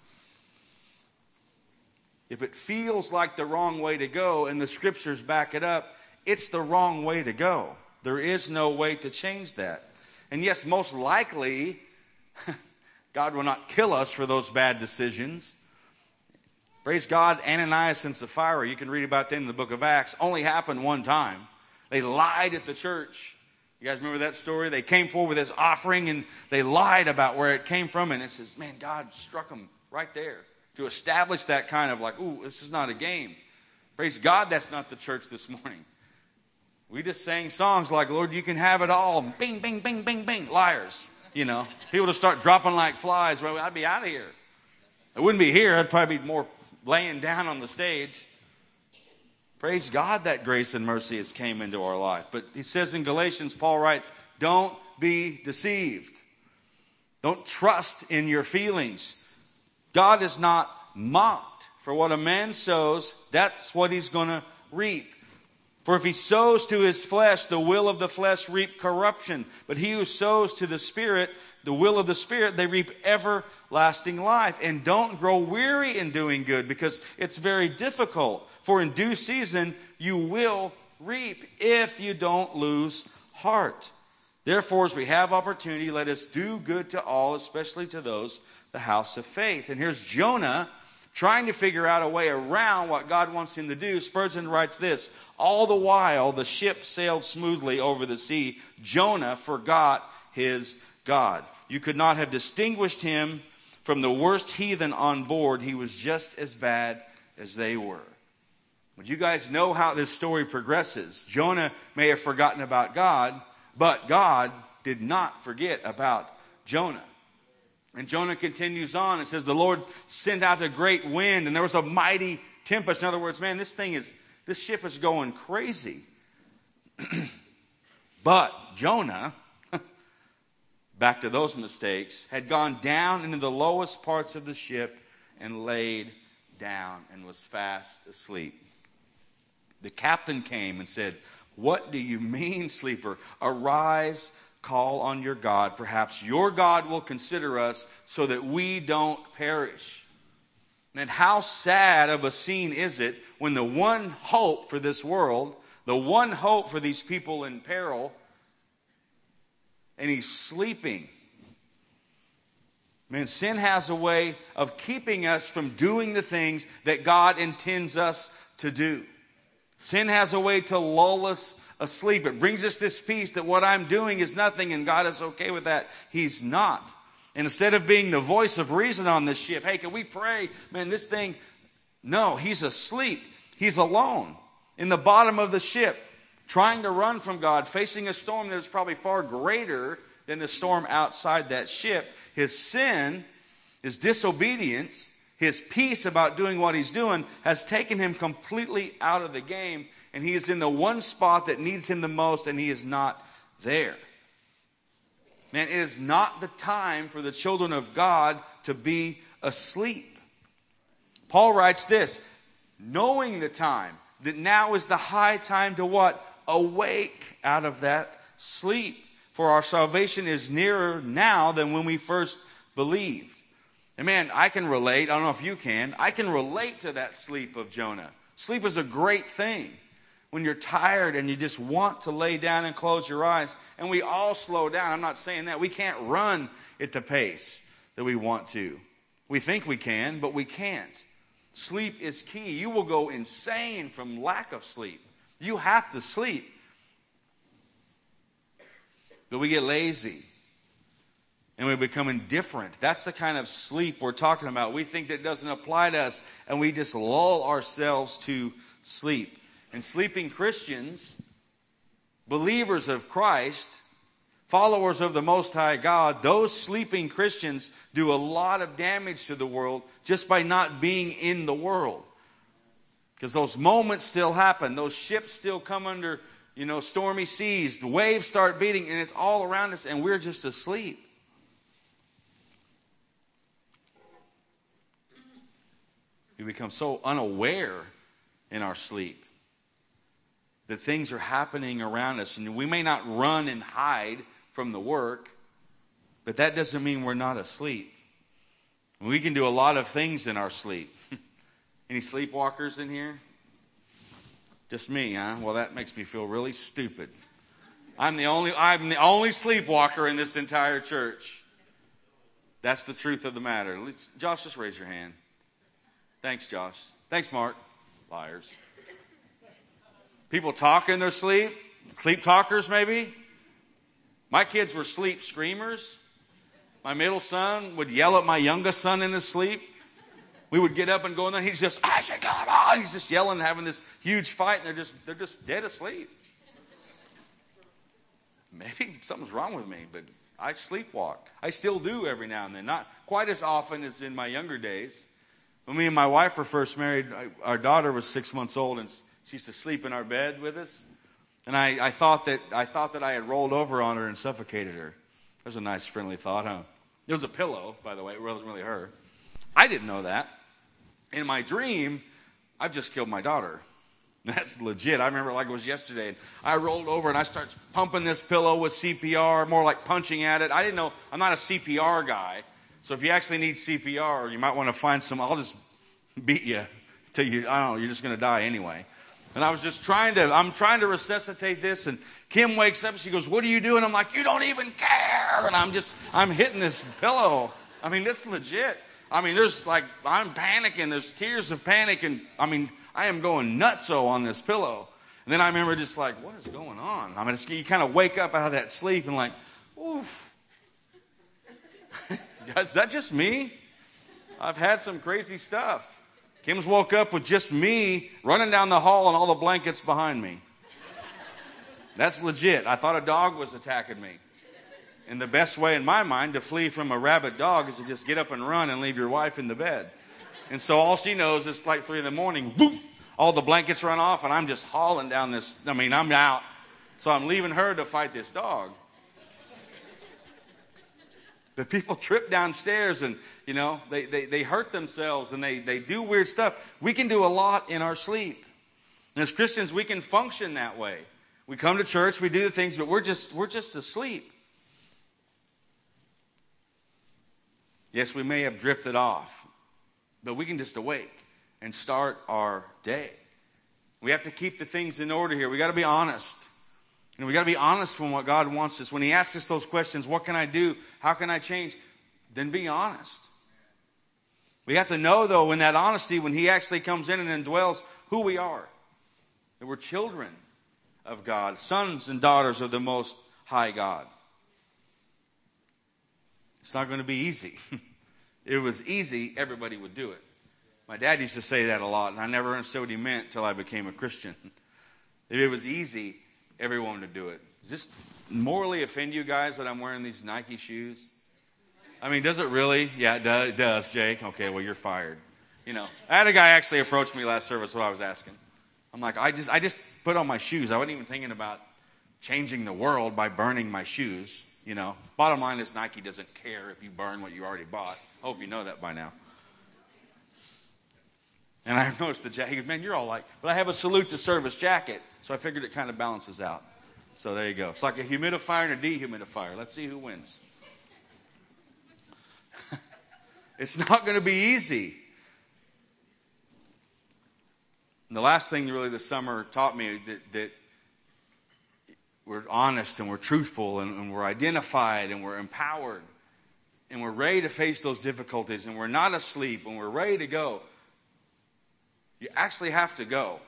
S1: If it feels like the wrong way to go and the scriptures back it up, it's the wrong way to go. There is no way to change that. And yes, most likely, God will not kill us for those bad decisions. Praise God, Ananias and Sapphira, you can read about them in the book of Acts, only happened one time. They lied at the church. You guys remember that story? They came forward with this offering and they lied about where it came from. And it says, man, God struck them right there to establish that kind of like, ooh, this is not a game. Praise God, that's not the church this morning. We just sang songs like, Lord, you can have it all. Bing, bing, bing, bing, bing. Liars. You know, people just start dropping like flies. Well, I'd be out of here. I wouldn't be here. I'd probably be more laying down on the stage. Praise God that grace and mercy has came into our life. But he says in Galatians, Paul writes, don't be deceived. Don't trust in your feelings. God is not mocked. For what a man sows, that's what he's going to reap. For if he sows to his flesh, the will of the flesh reap corruption. But he who sows to the Spirit, the will of the Spirit, they reap everlasting life. And don't grow weary in doing good, because it's very difficult. For in due season you will reap if you don't lose heart. Therefore, as we have opportunity, let us do good to all, especially to those, the house of faith. And here's Jonah trying to figure out a way around what God wants him to do. Spurgeon writes this, all the while the ship sailed smoothly over the sea, Jonah forgot his God. You could not have distinguished him from the worst heathen on board. He was just as bad as they were. But you guys know how this story progresses. Jonah may have forgotten about God, but God did not forget about Jonah. And Jonah continues on. It says the Lord sent out a great wind and there was a mighty tempest. In other words, man, this thing is, this ship is going crazy. But Jonah, back to those mistakes, had gone down into the lowest parts of the ship and laid down and was fast asleep. The captain came and said, "What do you mean, sleeper? Arise, call on your God. Perhaps your God will consider us so that we don't perish." And how sad of a scene is it when the one hope for this world, the one hope for these people in peril, and he's sleeping. Man, sin has a way of keeping us from doing the things that God intends us to do. Sin has a way to lull us asleep. It brings us this peace that what I'm doing is nothing and God is okay with that. He's not. And instead of being the voice of reason on this ship, hey, can we pray? Man, this thing, no, he's asleep. He's alone in the bottom of the ship, trying to run from God, facing a storm that is probably far greater than the storm outside that ship. His sin, his disobedience, his peace about doing what he's doing has taken him completely out of the game. And he is in the one spot that needs him the most, and he is not there. Man, it is not the time for the children of God to be asleep. Paul writes this, knowing the time, that now is the high time to what? Awake out of that sleep. For our salvation is nearer now than when we first believed. And man, I can relate. I don't know if you can. I can relate to that sleep of Jonah. Sleep is a great thing. When you're tired and you just want to lay down and close your eyes. And we all slow down. I'm not saying that. We can't run at the pace that we want to. We think we can, but we can't. Sleep is key. You will go insane from lack of sleep. You have to sleep. But we get lazy. And we become indifferent. That's the kind of sleep we're talking about. We think that it doesn't apply to us. And we just lull ourselves to sleep. And sleeping Christians, believers of Christ, followers of the Most High God, those sleeping Christians do a lot of damage to the world just by not being in the world. Because those moments still happen. Those ships still come under, you know, stormy seas. The waves start beating and it's all around us and we're just asleep. We become so unaware in our sleep that things are happening around us. And we may not run and hide from the work, but that doesn't mean we're not asleep. We can do a lot of things in our sleep. Any sleepwalkers in here? Just me, huh? Well, that makes me feel really stupid. I'm the only, I'm the only sleepwalker in this entire church. That's the truth of the matter. Let's, Josh, just raise your hand. Thanks, Josh. Thanks, Mark. Liars. People talk in their sleep. Sleep talkers, maybe. My kids were sleep screamers. My middle son would yell at my youngest son in his sleep. We would get up and go in there. He's just, I said, come on. He's just yelling, having this huge fight, and they're just, they're just dead asleep. Maybe something's wrong with me, but I sleepwalk. I still do every now and then. Not quite as often as in my younger days. When me and my wife were first married, I, our daughter was six months old, and she used to sleep in our bed with us. And I, I thought that I thought that I had rolled over on her and suffocated her. That was a nice, friendly thought, huh? It was a pillow, by the way. It wasn't really her. I didn't know that. In my dream, I've just killed my daughter. That's legit. I remember like it was yesterday. And I rolled over and I started pumping this pillow with C P R, more like punching at it. I didn't know. I'm not a C P R guy. So if you actually need C P R, you might want to find some. I'll just beat you till you, I don't know, you're just going to die anyway. And I was just trying to, I'm trying to resuscitate this. And Kim wakes up and she goes, what are you doing? I'm like, you don't even care. And I'm just, I'm hitting this pillow. I mean, it's legit. I mean, there's like, I'm panicking. There's tears of panic. And I mean, I am going nutso on this pillow. And then I remember just like, what is going on? I mean, it's, you kind of wake up out of that sleep and like, oof. Is that just me? I've had some crazy stuff. Kim's woke up with just me running down the hall and all the blankets behind me. That's legit. I thought a dog was attacking me. And the best way in my mind to flee from a rabid dog is to just get up and run and leave your wife in the bed. And so all she knows is like three in the morning, whoop, all the blankets run off and I'm just hauling down this. I mean, I'm out. So I'm leaving her to fight this dog. But people trip downstairs and, you know, they, they, they hurt themselves and they, they do weird stuff. We can do a lot in our sleep. And as Christians, we can function that way. We come to church, we do the things, but we're just we're just asleep. Yes, we may have drifted off, but we can just awake and start our day. We have to keep the things in order here. We got to be honest. And we got to be honest from what God wants us. When He asks us those questions, what can I do? How can I change? Then be honest. We have to know, though, in that honesty, when He actually comes in and indwells, who we are. That we're children of God, sons and daughters of the Most High God. It's not going to be easy. If it was easy, everybody would do it. My dad used to say that a lot, and I never understood what he meant until I became a Christian. If it was easy, everyone would do it. Does this morally offend you guys that I'm wearing these Nike shoes? I mean, does it really? Yeah, it does, it does, Jake. Okay, well, you're fired. You know, I had a guy actually approach me last service, what I was asking. I'm like, I just, I just put on my shoes. I wasn't even thinking about changing the world by burning my shoes. You know, bottom line is Nike doesn't care if you burn what you already bought. I hope you know that by now. And I noticed the jacket. He goes, man, you're all like, but I have a salute to service jacket. So I figured it kind of balances out. So there you go. It's like a humidifier and a dehumidifier. Let's see who wins. It's not going to be easy. And the last thing really this summer taught me that, that we're honest and we're truthful and, and we're identified and we're empowered and we're ready to face those difficulties and we're not asleep and we're ready to go. You actually have to go.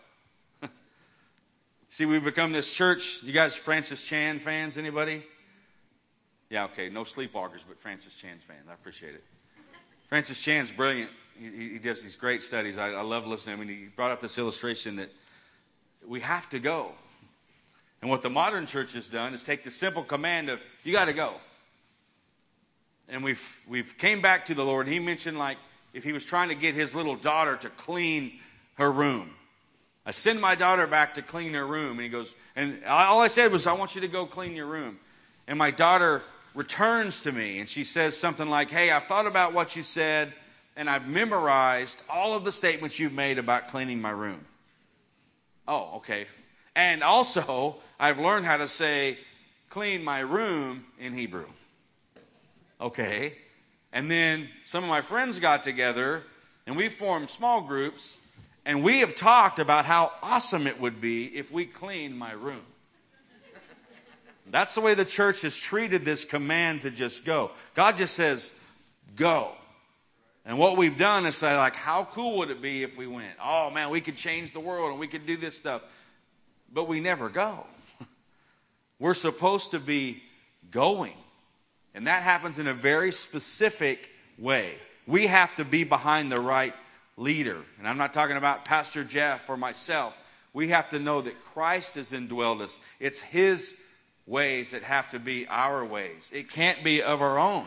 S1: See, we've become this church. You guys Francis Chan fans, anybody? Yeah, okay, no sleepwalkers, but Francis Chan fans. I appreciate it. Francis Chan's brilliant. He, he does these great studies. I, I love listening. I mean, he brought up this illustration that we have to go. And what the modern church has done is take the simple command of, you got to go. And we've we've came back to the Lord. And he mentioned, like, if he was trying to get his little daughter to clean her room. I send my daughter back to clean her room. And he goes, and all I said was, I want you to go clean your room. And my daughter returns to me and she says something like, hey, I've thought about what you said and I've memorized all of the statements you've made about cleaning my room. Oh, okay. And also, I've learned how to say, clean my room in Hebrew. Okay. And then some of my friends got together and we formed small groups and we have talked about how awesome it would be if we cleaned my room. That's the way the church has treated this command to just go. God just says, go. And what we've done is say, like, how cool would it be if we went? Oh, man, we could change the world and we could do this stuff. But we never go. We're supposed to be going. And that happens in a very specific way. We have to be behind the right leader. And I'm not talking about Pastor Jeff or myself. We have to know that Christ has indwelled us. It's His ways that have to be our ways. It can't be of our own.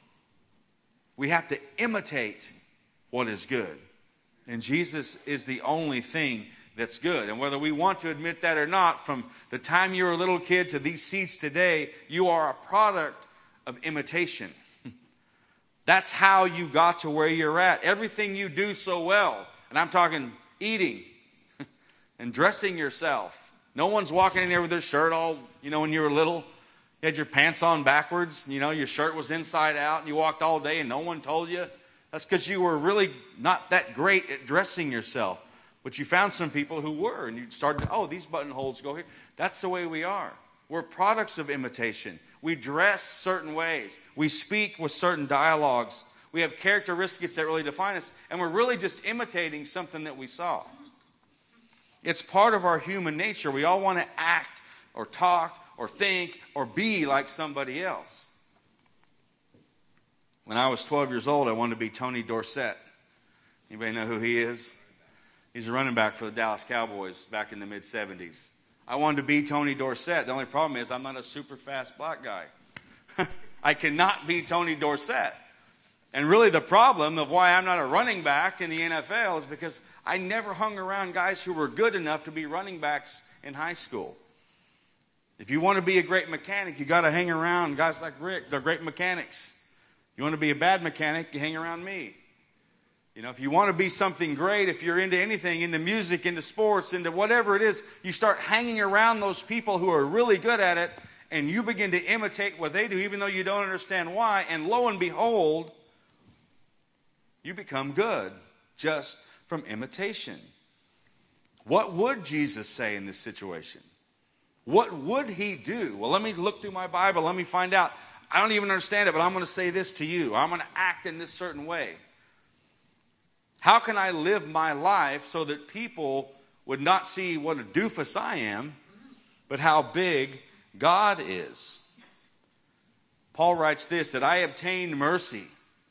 S1: We have to imitate what is good. And Jesus is the only thing that's good. And whether we want to admit that or not, from the time you were a little kid to these seats today, you are a product of imitation. That's how you got to where you're at. Everything you do so well, and I'm talking eating and dressing yourself. No one's walking in there with their shirt all, you know, when you were little. You had your pants on backwards. You know, your shirt was inside out. And you walked all day and no one told you. That's because you were really not that great at dressing yourself. But you found some people who were. And you started, oh, these buttonholes go here. That's the way we are. We're products of imitation. We dress certain ways. We speak with certain dialogues. We have characteristics that really define us. And we're really just imitating something that we saw. It's part of our human nature. We all want to act or talk or think or be like somebody else. When I was twelve years old, I wanted to be Tony Dorsett. Anybody know who he is? He's a running back for the Dallas Cowboys back in the mid seventies. I wanted to be Tony Dorsett. The only problem is I'm not a super fast black guy. I cannot be Tony Dorsett. And really the problem of why I'm not a running back in the N F L is because I never hung around guys who were good enough to be running backs in high school. If you want to be a great mechanic, you got to hang around guys like Rick. They're great mechanics. You want to be a bad mechanic, you hang around me. You know, if you want to be something great, if you're into anything, into music, into sports, into whatever it is, you start hanging around those people who are really good at it, and you begin to imitate what they do, even though you don't understand why, and lo and behold, you become good just from imitation. What would Jesus say in this situation? What would he do? Well, let me look through my Bible. Let me find out. I don't even understand it, but I'm going to say this to you. I'm going to act in this certain way. How can I live my life so that people would not see what a doofus I am, but how big God is? Paul writes this, that I obtained mercy,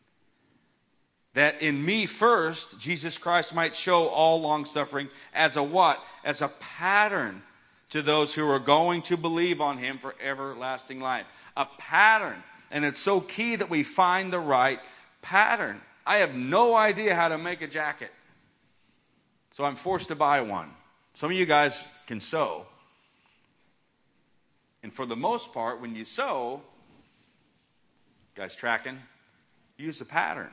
S1: that in me first, Jesus Christ might show all long-suffering as a what? As a pattern to those who are going to believe on him for everlasting life. A pattern. And it's so key that we find the right pattern. I have no idea how to make a jacket, so I'm forced to buy one. Some of you guys can sew. And for the most part, when you sew, guys tracking, use a pattern.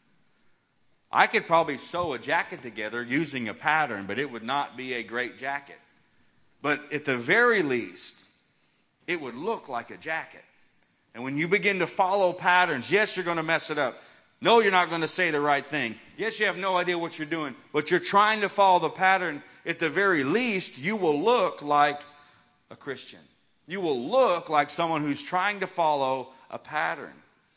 S1: I could probably sew a jacket together using a pattern, but it would not be a great jacket. But at the very least, it would look like a jacket. And when you begin to follow patterns, yes, you're going to mess it up. No, you're not going to say the right thing. Yes, you have no idea what you're doing, but you're trying to follow the pattern. At the very least, you will look like a Christian. You will look like someone who's trying to follow a pattern.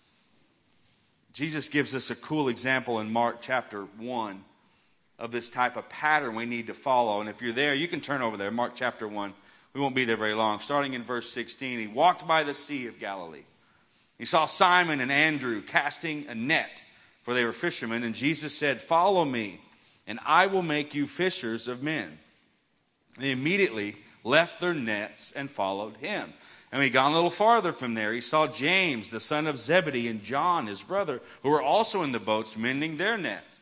S1: Jesus gives us a cool example in Mark chapter one of this type of pattern we need to follow. And if you're there, you can turn over there, Mark chapter one. We won't be there very long. Starting in verse sixteen, he walked by the Sea of Galilee. He saw Simon and Andrew casting a net, for they were fishermen. And Jesus said, "Follow me, and I will make you fishers of men." They immediately left their nets and followed him. And when he got a little farther from there, he saw James, the son of Zebedee, and John, his brother, who were also in the boats mending their nets.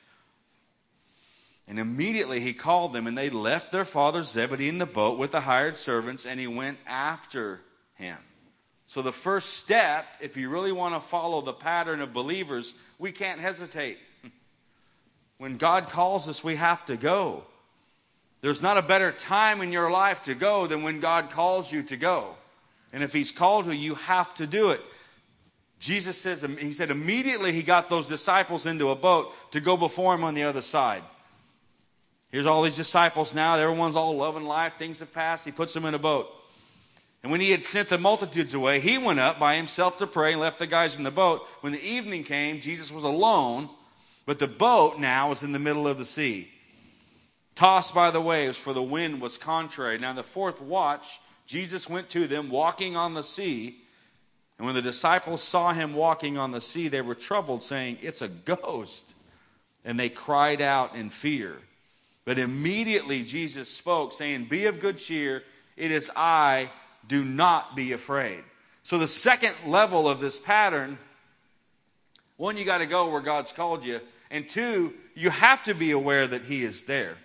S1: And immediately he called them, and they left their father Zebedee in the boat with the hired servants, and he went after him. So the first step, if you really want to follow the pattern of believers, we can't hesitate. When God calls us, we have to go. There's not a better time in your life to go than when God calls you to go. And if he's called you, you have to do it. Jesus says, he said immediately he got those disciples into a boat to go before him on the other side. Here's all these disciples now. Everyone's all loving life. Things have passed. He puts them in a boat. And when he had sent the multitudes away, he went up by himself to pray and left the guys in the boat. When the evening came, Jesus was alone, but the boat now was in the middle of the sea, tossed by the waves, for the wind was contrary. Now, the fourth watch, Jesus went to them walking on the sea. And when the disciples saw him walking on the sea, they were troubled, saying, "It's a ghost." And they cried out in fear. But immediately Jesus spoke, saying, "Be of good cheer. It is I. Do not be afraid." So the second level of this pattern, one, you got to go where God's called you. And two, you have to be aware that he is there.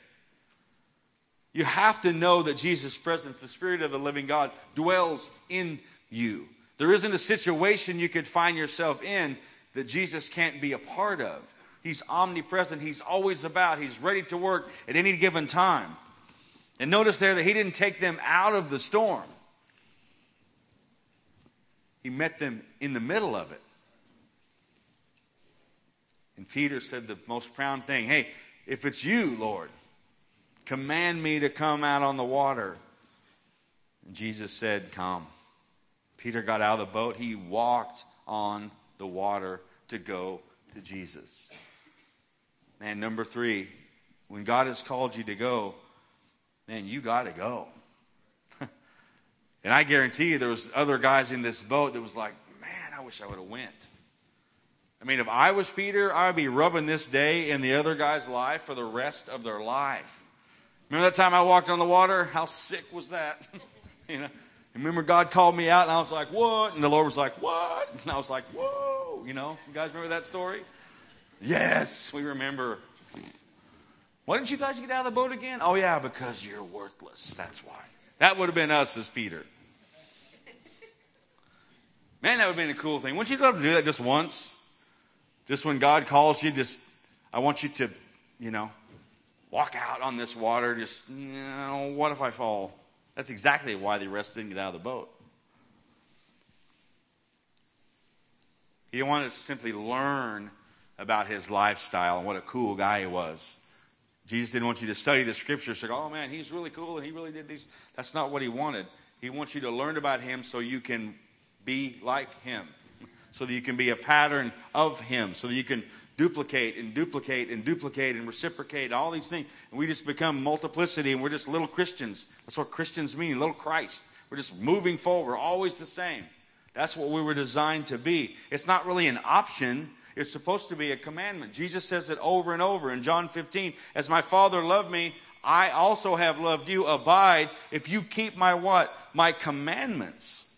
S1: You have to know that Jesus' presence, the Spirit of the living God, dwells in you. There isn't a situation you could find yourself in that Jesus can't be a part of. He's omnipresent. He's always about. He's ready to work at any given time. And notice there that he didn't take them out of the storm. He met them in the middle of it. And Peter said the most profound thing, "Hey, if it's you, Lord, command me to come out on the water." And Jesus said, "Come." Peter got out of the boat. He walked on the water to go to Jesus. Man, number three, when God has called you to go, man, you got to go. And I guarantee you there was other guys in this boat that was like, "Man, I wish I would have went." I mean, if I was Peter, I would be rubbing this day in the other guy's life for the rest of their life. Remember that time I walked on the water? How sick was that? You know, And remember, God called me out, and I was like, what? And the Lord was like, what? And I was like, whoa. You know, you guys remember that story? Yes, we remember. Why didn't you guys get out of the boat again? Oh, yeah, because you're worthless. That's why. That would have been us as Peter. Man, that would have been a cool thing. Wouldn't you love to do that just once? Just when God calls you, just, I want you to, you know, walk out on this water. Just, you know, what if I fall? That's exactly why the rest didn't get out of the boat. He wanted to simply learn about his lifestyle and what a cool guy he was. Jesus didn't want you to study the scriptures. Say, oh man, he's really cool and he really did these. That's not what he wanted. He wants you to learn about him so you can be like him. So that you can be a pattern of him. So that you can duplicate and duplicate and duplicate and reciprocate, all these things. And we just become multiplicity and we're just little Christians. That's what Christians mean, little Christ. We're just moving forward, always the same. That's what we were designed to be. It's not really an option. It's supposed to be a commandment. Jesus says it over and over in John fifteen. As my Father loved me, I also have loved you. Abide if you keep my what? My commandments.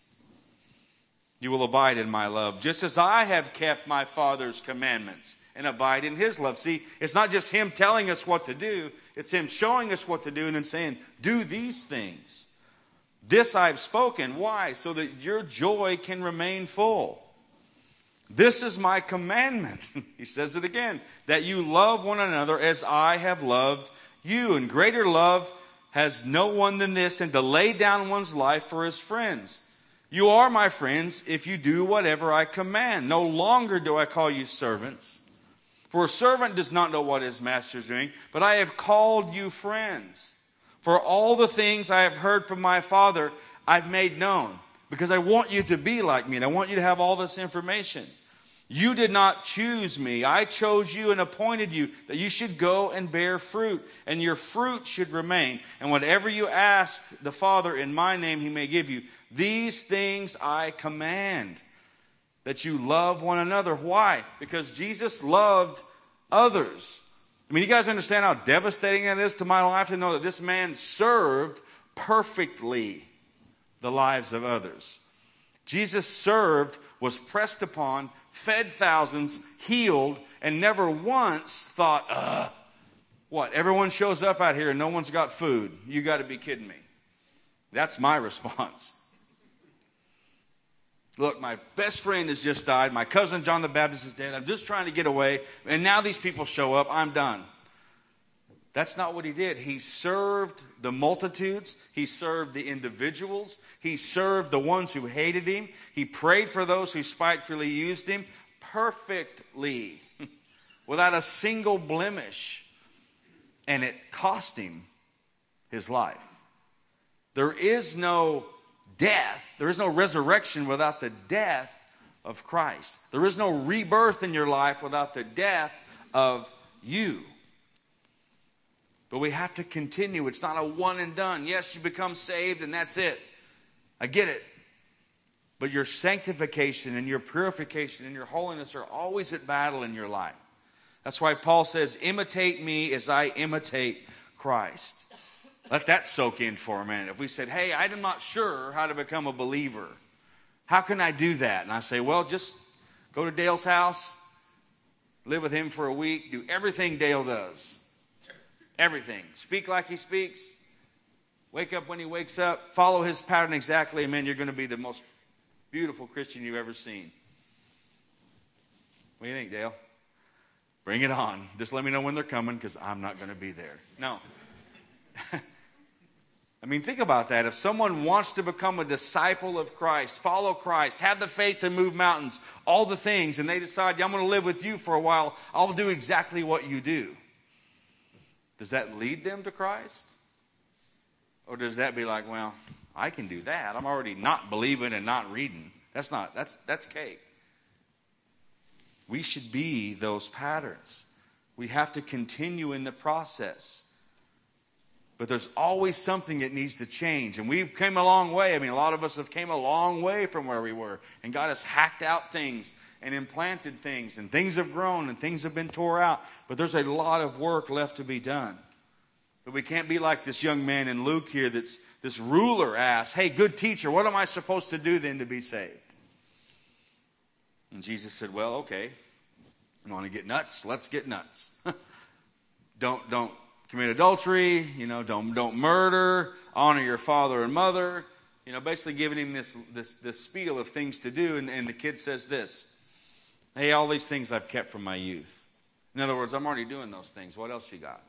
S1: You will abide in my love. Just as I have kept my Father's commandments and abide in his love. See, it's not just him telling us what to do. It's him showing us what to do and then saying, do these things. This I've spoken. Why? So that your joy can remain full. This is my commandment. He says it again. That you love one another as I have loved you. And greater love has no one than this, than to lay down one's life for his friends. You are my friends if you do whatever I command. No longer do I call you servants. For a servant does not know what his master is doing, but I have called you friends. For all the things I have heard from my Father, I've made known. Because I want you to be like me, and I want you to have all this information. You did not choose me. I chose you and appointed you that you should go and bear fruit, and your fruit should remain. And whatever you ask the Father in my name, he may give you. These things I command, that you love one another. Why? Because Jesus loved others. I mean, you guys understand how devastating that is to my life to know that this man served perfectly the lives of others. Jesus served, was pressed upon, fed thousands, healed, and never once thought, uh, what, everyone shows up out here and no one's got food. You got to be kidding me. That's my response. Look, my best friend has just died. My cousin John the Baptist is dead. I'm just trying to get away. And now these people show up. I'm done. That's not what he did. He served the multitudes. He served the individuals. He served the ones who hated him. He prayed for those who spitefully used him perfectly, without a single blemish. And it cost him his life. There is no death. There is no resurrection without the death of Christ. There is no rebirth in your life without the death of you. But we have to continue. It's not a one and done. Yes, you become saved and that's it. I get it. But your sanctification and your purification and your holiness are always at battle in your life. That's why Paul says, imitate me as I imitate Christ. Let that soak in for a minute. If we said, hey, I'm not sure how to become a believer. How can I do that? And I say, well, just go to Dale's house, live with him for a week, do everything Dale does. Everything. Speak like he speaks. Wake up when he wakes up. Follow his pattern exactly. And man, you're going to be the most beautiful Christian you've ever seen. What do you think, Dale? Bring it on. Just let me know when they're coming because I'm not going to be there. No. I mean, think about that. If someone wants to become a disciple of Christ, follow Christ, have the faith to move mountains, all the things, and they decide, yeah, I'm going to live with you for a while, I'll do exactly what you do. Does that lead them to Christ? Or does that be like, well, I can do that. I'm already not believing and not reading. That's not, that's, that's cake. We should be those patterns. We have to continue in the process. But there's always something that needs to change. And we've come a long way. I mean, a lot of us have came a long way from where we were. And God has hacked out things and implanted things. And things have grown and things have been tore out. But there's a lot of work left to be done. But we can't be like this young man in Luke here that's this ruler asked, hey, good teacher, what am I supposed to do then to be saved? And Jesus said, well, okay, you want to get nuts? Let's get nuts. don't don't commit adultery, you know, don't don't murder, honor your father and mother. You know, basically giving him this this this spiel of things to do, and, and the kid says this, hey, all these things I've kept from my youth. In other words, I'm already doing those things. What else you got?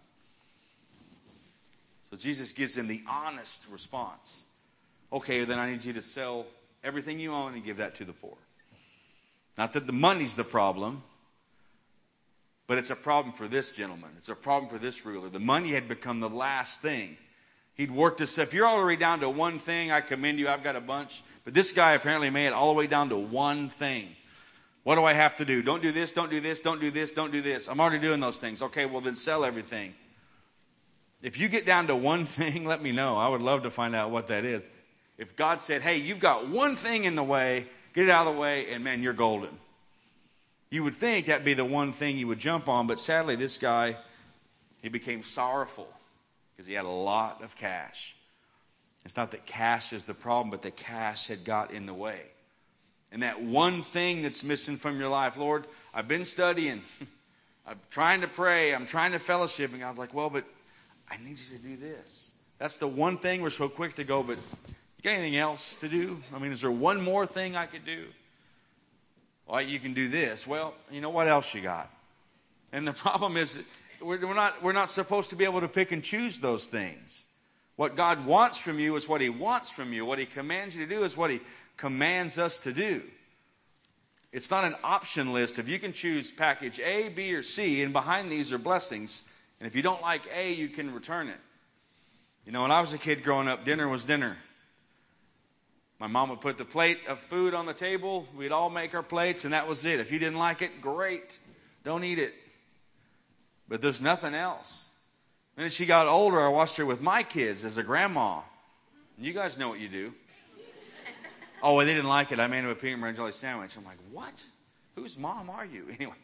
S1: So Jesus gives him the honest response. Okay, then I need you to sell everything you own and give that to the poor. Not that the money's the problem, but it's a problem for this gentleman. It's a problem for this ruler. The money had become the last thing. He'd worked this. If you're already down to one thing, I commend you. I've got a bunch. But this guy apparently made it all the way down to one thing. What do I have to do? Don't do this, don't do this, don't do this, don't do this. I'm already doing those things. Okay, well then sell everything. If you get down to one thing, let me know. I would love to find out what that is. If God said, hey, you've got one thing in the way, get it out of the way, and man, you're golden. You would think that'd be the one thing you would jump on, but sadly this guy, he became sorrowful because he had a lot of cash. It's not that cash is the problem, but the cash had got in the way. And that one thing that's missing from your life, Lord, I've been studying. I'm trying to pray. I'm trying to fellowship. And God's like, well, but I need you to do this. That's the one thing we're so quick to go, but you got anything else to do? I mean, is there one more thing I could do? Well, you can do this. Well, you know what else you got? And the problem is that we're not, we're not supposed to be able to pick and choose those things. What God wants from you is what he wants from you. What he commands you to do is what he commands us to do. It's not an option list. If you can choose package A, B, or C, and behind these are blessings, and if you don't like A, you can return it. You know, when I was a kid growing up, dinner was dinner. My mom would put the plate of food on the table. We'd all make our plates, and that was it. If you didn't like it, great. Don't eat it. But there's nothing else. And as she got older, I watched her with my kids as a grandma. And you guys know what you do. Oh, and they didn't like it. I made them a peanut butter and jelly sandwich. I'm like, what? Whose mom are you? Anyway,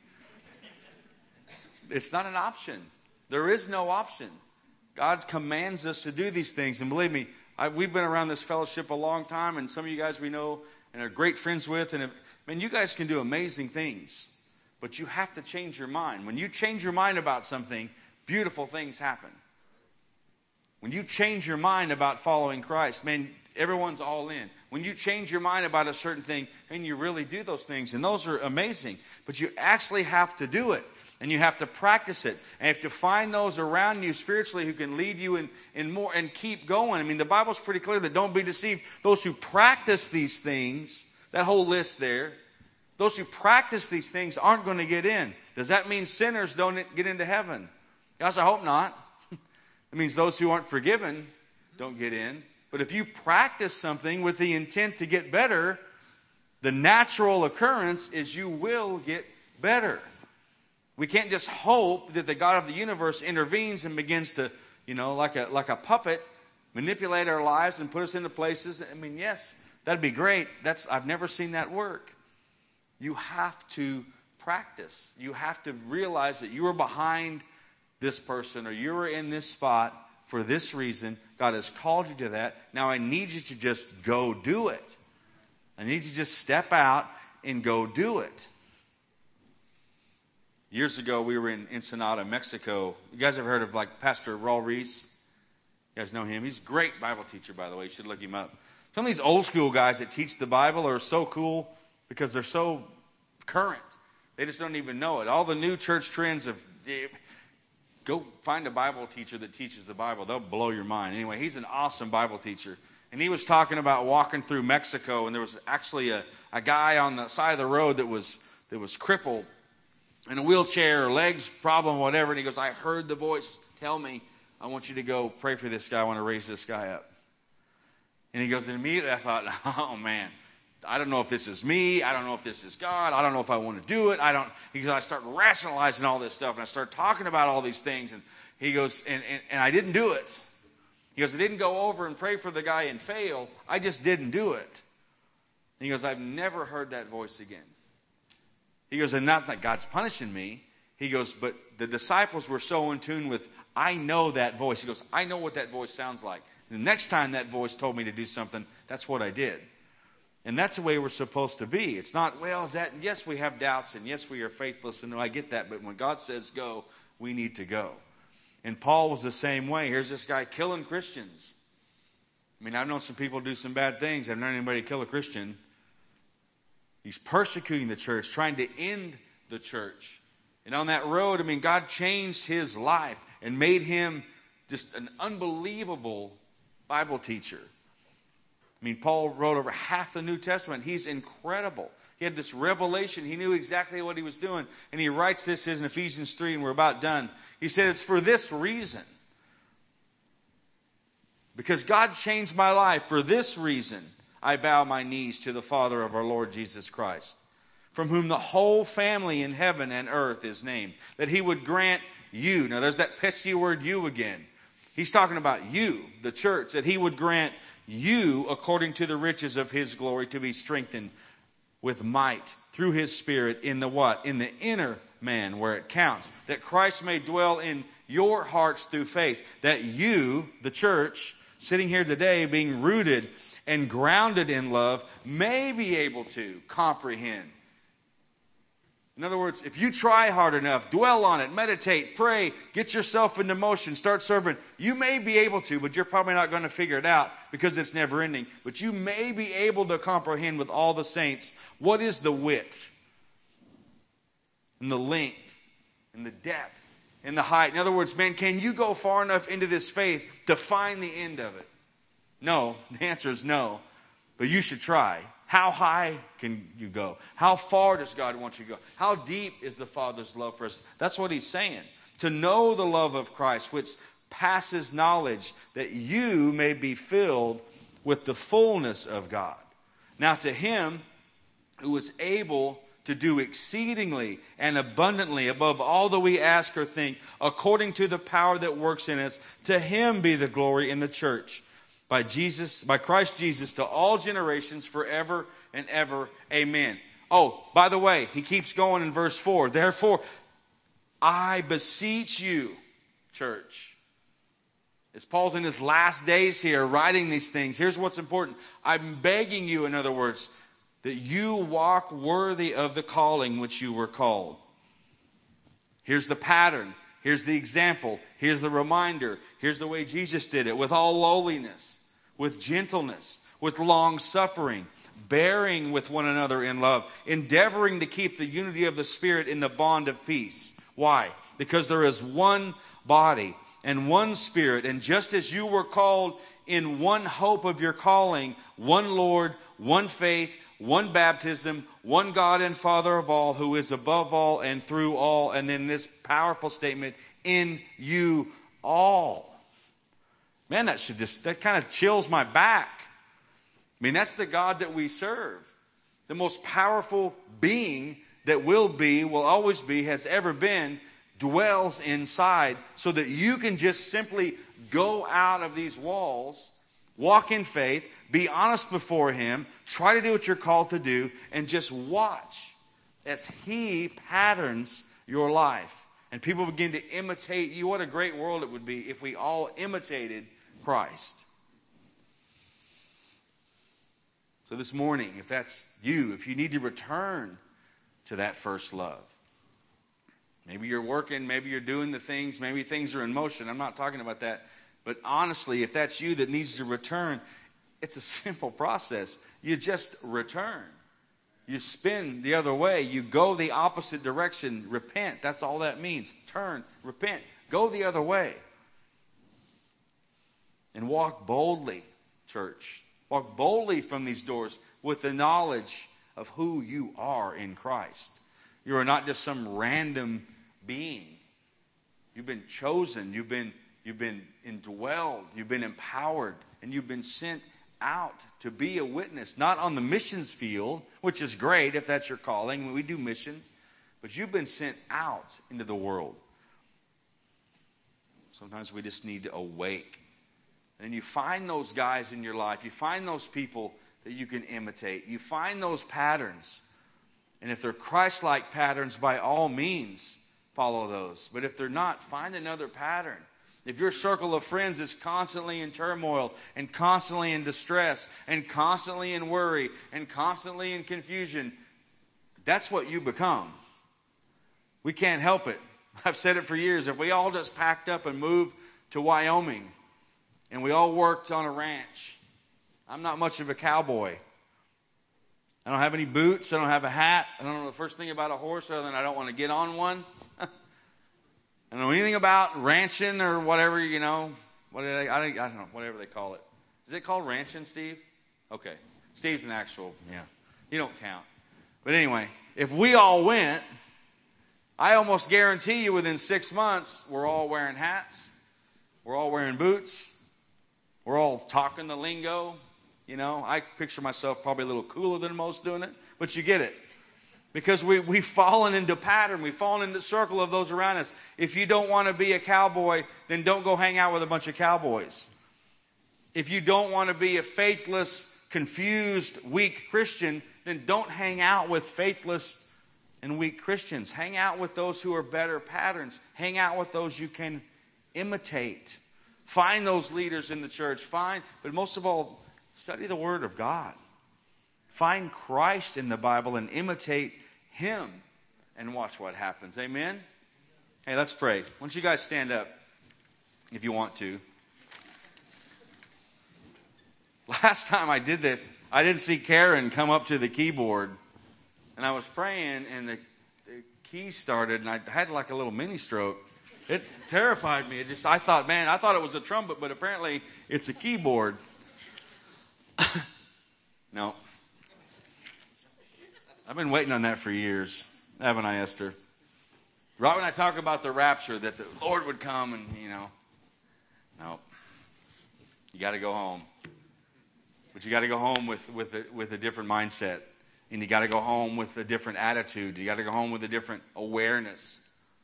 S1: it's not an option. There is no option. God commands us to do these things. And believe me, I, we've been around this fellowship a long time, and some of you guys we know and are great friends with. And, have, man, you guys can do amazing things. But you have to change your mind. When you change your mind about something, beautiful things happen. When you change your mind about following Christ, man, everyone's all in. When you change your mind about a certain thing, and you really do those things, and those are amazing. But you actually have to do it, and you have to practice it. And you have to find those around you spiritually who can lead you in, in more and keep going. I mean, the Bible's pretty clear that don't be deceived. Those who practice these things, that whole list there, those who practice these things aren't going to get in. Does that mean sinners don't get into heaven? Guys, I hope not. It means those who aren't forgiven don't get in. But if you practice something with the intent to get better, the natural occurrence is you will get better. We can't just hope that the God of the universe intervenes and begins to, you know, like a like a puppet, manipulate our lives and put us into places. I mean, yes, that'd be great. That's I've never seen that work. You have to practice. You have to realize that you are behind this person or you are in this spot for this reason. God has called you to that. Now I need you to just go do it. I need you to just step out and go do it. Years ago, we were in Ensenada, Mexico. You guys ever heard of like Pastor Raul Reese? You guys know him? He's a great Bible teacher, by the way. You should look him up. Some of these old school guys that teach the Bible are so cool because they're so current. They just don't even know it. All the new church trends of... Go find a Bible teacher that teaches the Bible. They'll blow your mind. Anyway, he's an awesome Bible teacher. And he was talking about walking through Mexico, and there was actually a, a guy on the side of the road that was that was crippled in a wheelchair or legs problem, whatever. And he goes, I heard the voice tell me, I want you to go pray for this guy. I want to raise this guy up. And he goes, and immediately I thought, oh, man, I don't know if this is me. I don't know if this is God. I don't know if I want to do it. I don't. He goes, I start rationalizing all this stuff, and I start talking about all these things. And he goes, and, and, and I didn't do it. He goes, I didn't go over and pray for the guy and fail. I just didn't do it. And he goes, I've never heard that voice again. He goes, and not that God's punishing me. He goes, but the disciples were so in tune with, I know that voice. He goes, I know what that voice sounds like. And the next time that voice told me to do something, that's what I did. And that's the way we're supposed to be. It's not, well, is that, yes, we have doubts, and yes, we are faithless, and I get that. But when God says go, we need to go. And Paul was the same way. Here's this guy killing Christians. I mean, I've known some people do some bad things. I've known anybody kill a Christian. He's persecuting the church, trying to end the church. And on that road, I mean, God changed his life and made him just an unbelievable Bible teacher. I mean, Paul wrote over half the New Testament. He's incredible. He had this revelation. He knew exactly what he was doing. And he writes this in Ephesians three, and we're about done. He said, it's for this reason. Because God changed my life, for this reason, I bow my knees to the Father of our Lord Jesus Christ, from whom the whole family in heaven and earth is named, that he would grant you. Now there's that pesky word you again. He's talking about you, the church, that he would grant you, according to the riches of his glory, to be strengthened with might through his Spirit in the what? In the inner man, where it counts. That Christ may dwell in your hearts through faith. That you, the church, sitting here today, being rooted and grounded in love, may be able to comprehend. In other words, if you try hard enough, dwell on it, meditate, pray, get yourself into motion, start serving, you may be able to, but you're probably not going to figure it out because it's never ending. But you may be able to comprehend with all the saints what is the width and the length and the depth and the height. In other words, man, can you go far enough into this faith to find the end of it? No. The answer is no. But you should try. How high can you go? How far does God want you to go? How deep is the Father's love for us? That's what he's saying. To know the love of Christ, which passes knowledge, that you may be filled with the fullness of God. Now to him who is able to do exceedingly and abundantly above all that we ask or think, according to the power that works in us, to him be the glory in the church, by Jesus, by Christ Jesus, to all generations, forever and ever. Amen. Oh, by the way, he keeps going in verse four. Therefore, I beseech you, church. As Paul's in his last days here writing these things, here's what's important. I'm begging you, in other words, that you walk worthy of the calling which you were called. Here's the pattern. Here's the example. Here's the reminder. Here's the way Jesus did it. With all lowliness, with gentleness, with long suffering, bearing with one another in love, endeavoring to keep the unity of the Spirit in the bond of peace. Why? Because there is one body and one Spirit, and just as you were called in one hope of your calling, one Lord, one faith, one baptism, one God and Father of all, who is above all and through all. And then this powerful statement, in you all. Man, that should just, that kind of chills my back. I mean, that's the God that we serve. The most powerful being that will be, will always be, has ever been, dwells inside, so that you can just simply go out of these walls, walk in faith, be honest before him, try to do what you're called to do, and just watch as he patterns your life. And people begin to imitate you. What a great world it would be if we all imitated Christ. So this morning, if that's you, if you need to return to that first love, maybe you're working, maybe you're doing the things, maybe things are in motion. I'm not talking about that. But honestly, if that's you that needs to return, it's a simple process. You just return. You spin the other way. You go the opposite direction. Repent. That's all that means. Turn. Repent. Go the other way. And walk boldly, church. Walk boldly from these doors with the knowledge of who you are in Christ. You are not just some random being. You've been chosen. You've been, you've been indwelled. You've been empowered. And you've been sent out to be a witness, not on the missions field, which is great if that's your calling. We do missions, but you've been sent out into the world. Sometimes we just need to awake. And you find those guys in your life. You find those people that you can imitate. You find those patterns. And if they're Christ-like patterns, by all means, follow those. But if they're not, find another pattern. if your circle of friends is constantly in turmoil and constantly in distress and constantly in worry and constantly in confusion, that's what you become. We can't help it. I've said it for years. If we all just packed up and moved to Wyoming and we all worked on a ranch, I'm not much of a cowboy. I don't have any boots. I don't have a hat. I don't know the first thing about a horse other than I don't want to get on one. I don't know anything about ranching or whatever, you know. What do they, I, don't, I don't know, whatever they call it. Is it called ranching, Steve? Okay. Steve's an actual, yeah. You don't count. But anyway, if we all went, I almost guarantee you within six months, we're all wearing hats. We're all wearing boots. We're all talking the lingo. You know, I picture myself probably a little cooler than most doing it. But you get it. Because we, we've fallen into pattern. We've fallen into the circle of those around us. If you don't want to be a cowboy, then don't go hang out with a bunch of cowboys. If you don't want to be a faithless, confused, weak Christian, then don't hang out with faithless and weak Christians. Hang out with those who are better patterns. Hang out with those you can imitate. Find those leaders in the church. Find, but most of all, study the Word of God. Find Christ in the Bible and imitate Him and watch what happens. Amen? Hey, let's pray. Why don't you guys stand up if you want to. Last time I did this, I didn't see Karen come up to the keyboard. And I was praying and the, the keys started and I had like a little mini stroke. It terrified me. It just, I thought, man, I thought it was a trumpet, but apparently it's a keyboard. No. I've been waiting on that for years, haven't I, Esther? Right when I talk about the rapture, that the Lord would come and, you know, no. You got to go home. But you got to go home with, with, a, with a different mindset. And you got to go home with a different attitude. You got to go home with a different awareness.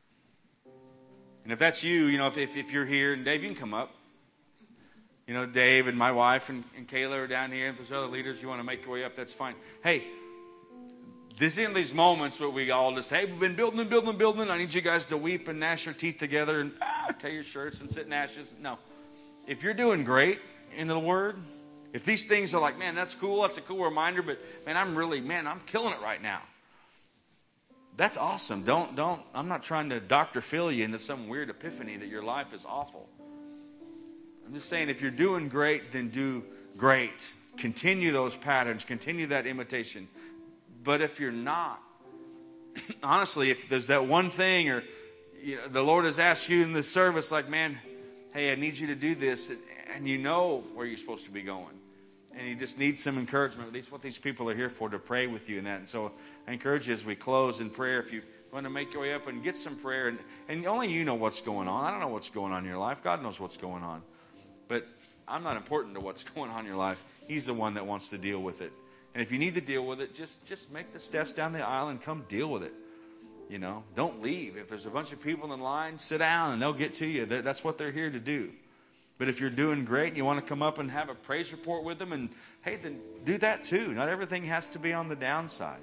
S1: And if that's you, you know, if, if, if you're here, and Dave, you can come up. You know, Dave and my wife and, and Kayla are down here. And if there's other leaders you want to make your way up, that's fine. Hey, this is in these moments where we all just, hey, we've been building and building and building. I need you guys to weep and gnash your teeth together and ah, tear your shirts and sit in ashes. No. If you're doing great in the Word, if these things are like, man, that's cool, that's a cool reminder, but man, I'm really, man, I'm killing it right now. That's awesome. Don't, don't, I'm not trying to Doctor Phil you into some weird epiphany that your life is awful. I'm just saying if you're doing great, then do great. Continue those patterns. Continue that imitation. But if you're not, honestly, if there's that one thing or you know, the Lord has asked you in this service, like, man, hey, I need you to do this, and you know where you're supposed to be going. And you just need some encouragement. That's what these people are here for, to pray with you in that. And so I encourage you as we close in prayer, if you want to make your way up and get some prayer, and, and only you know what's going on. I don't know what's going on in your life. God knows what's going on. But I'm not important to what's going on in your life. He's the one that wants to deal with it. And if you need to deal with it, just, just make the steps down the aisle and come deal with it. You know, don't leave. If there's a bunch of people in line, sit down and they'll get to you. That's what they're here to do. But if you're doing great and you want to come up and have a praise report with them, and hey, then do that too. Not everything has to be on the downside.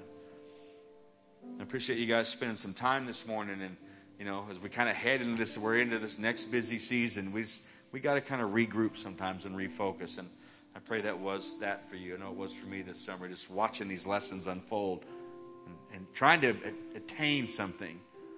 S1: I appreciate you guys spending some time this morning. And, you know, as we kind of head into this, we're into this next busy season, we we got to kind of regroup sometimes and refocus. And I pray that was that for you. I know it was for me this summer, just watching these lessons unfold and, and trying to a- attain something.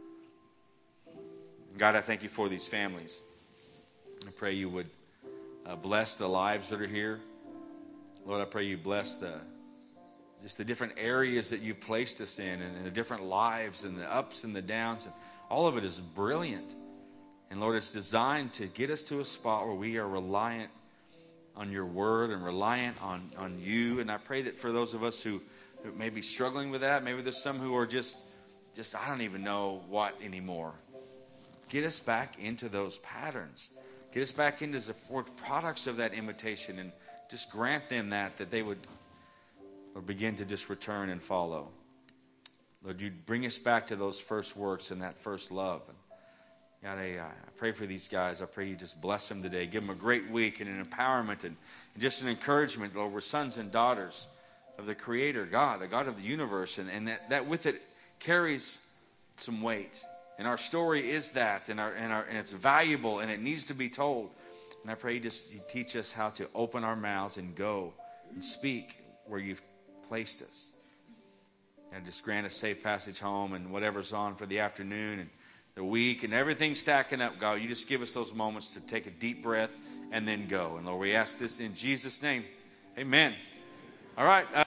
S1: God, I thank you for these families. I pray you would uh, bless the lives that are here. Lord, I pray you bless the just the different areas that you placed us in, and, and the different lives and the ups and the downs. And all of it is brilliant. And Lord, it's designed to get us to a spot where we are reliant on your word and reliant on, on you. And I pray that for those of us who, who may be struggling with that, maybe there's some who are just, just I don't even know what anymore. Get us back into those patterns. Get us back into the products of that imitation, and just grant them that, that they would or begin to just return and follow. Lord, you'd bring us back to those first works and that first love. And God, I, I pray for these guys. I pray you just bless them today. Give them a great week and an empowerment and, and just an encouragement, Lord. We're sons and daughters of the Creator God, the God of the universe. And, and that, that with it carries some weight. And our story is that, and, our, and, our, and it's valuable, and it needs to be told. And I pray you just you teach us how to open our mouths and go and speak where you've placed us. And just grant us safe passage home and whatever's on for the afternoon and the week and everything stacking up, God. You just give us those moments to take a deep breath and then go. And Lord, we ask this in Jesus' name. Amen. All right. Uh,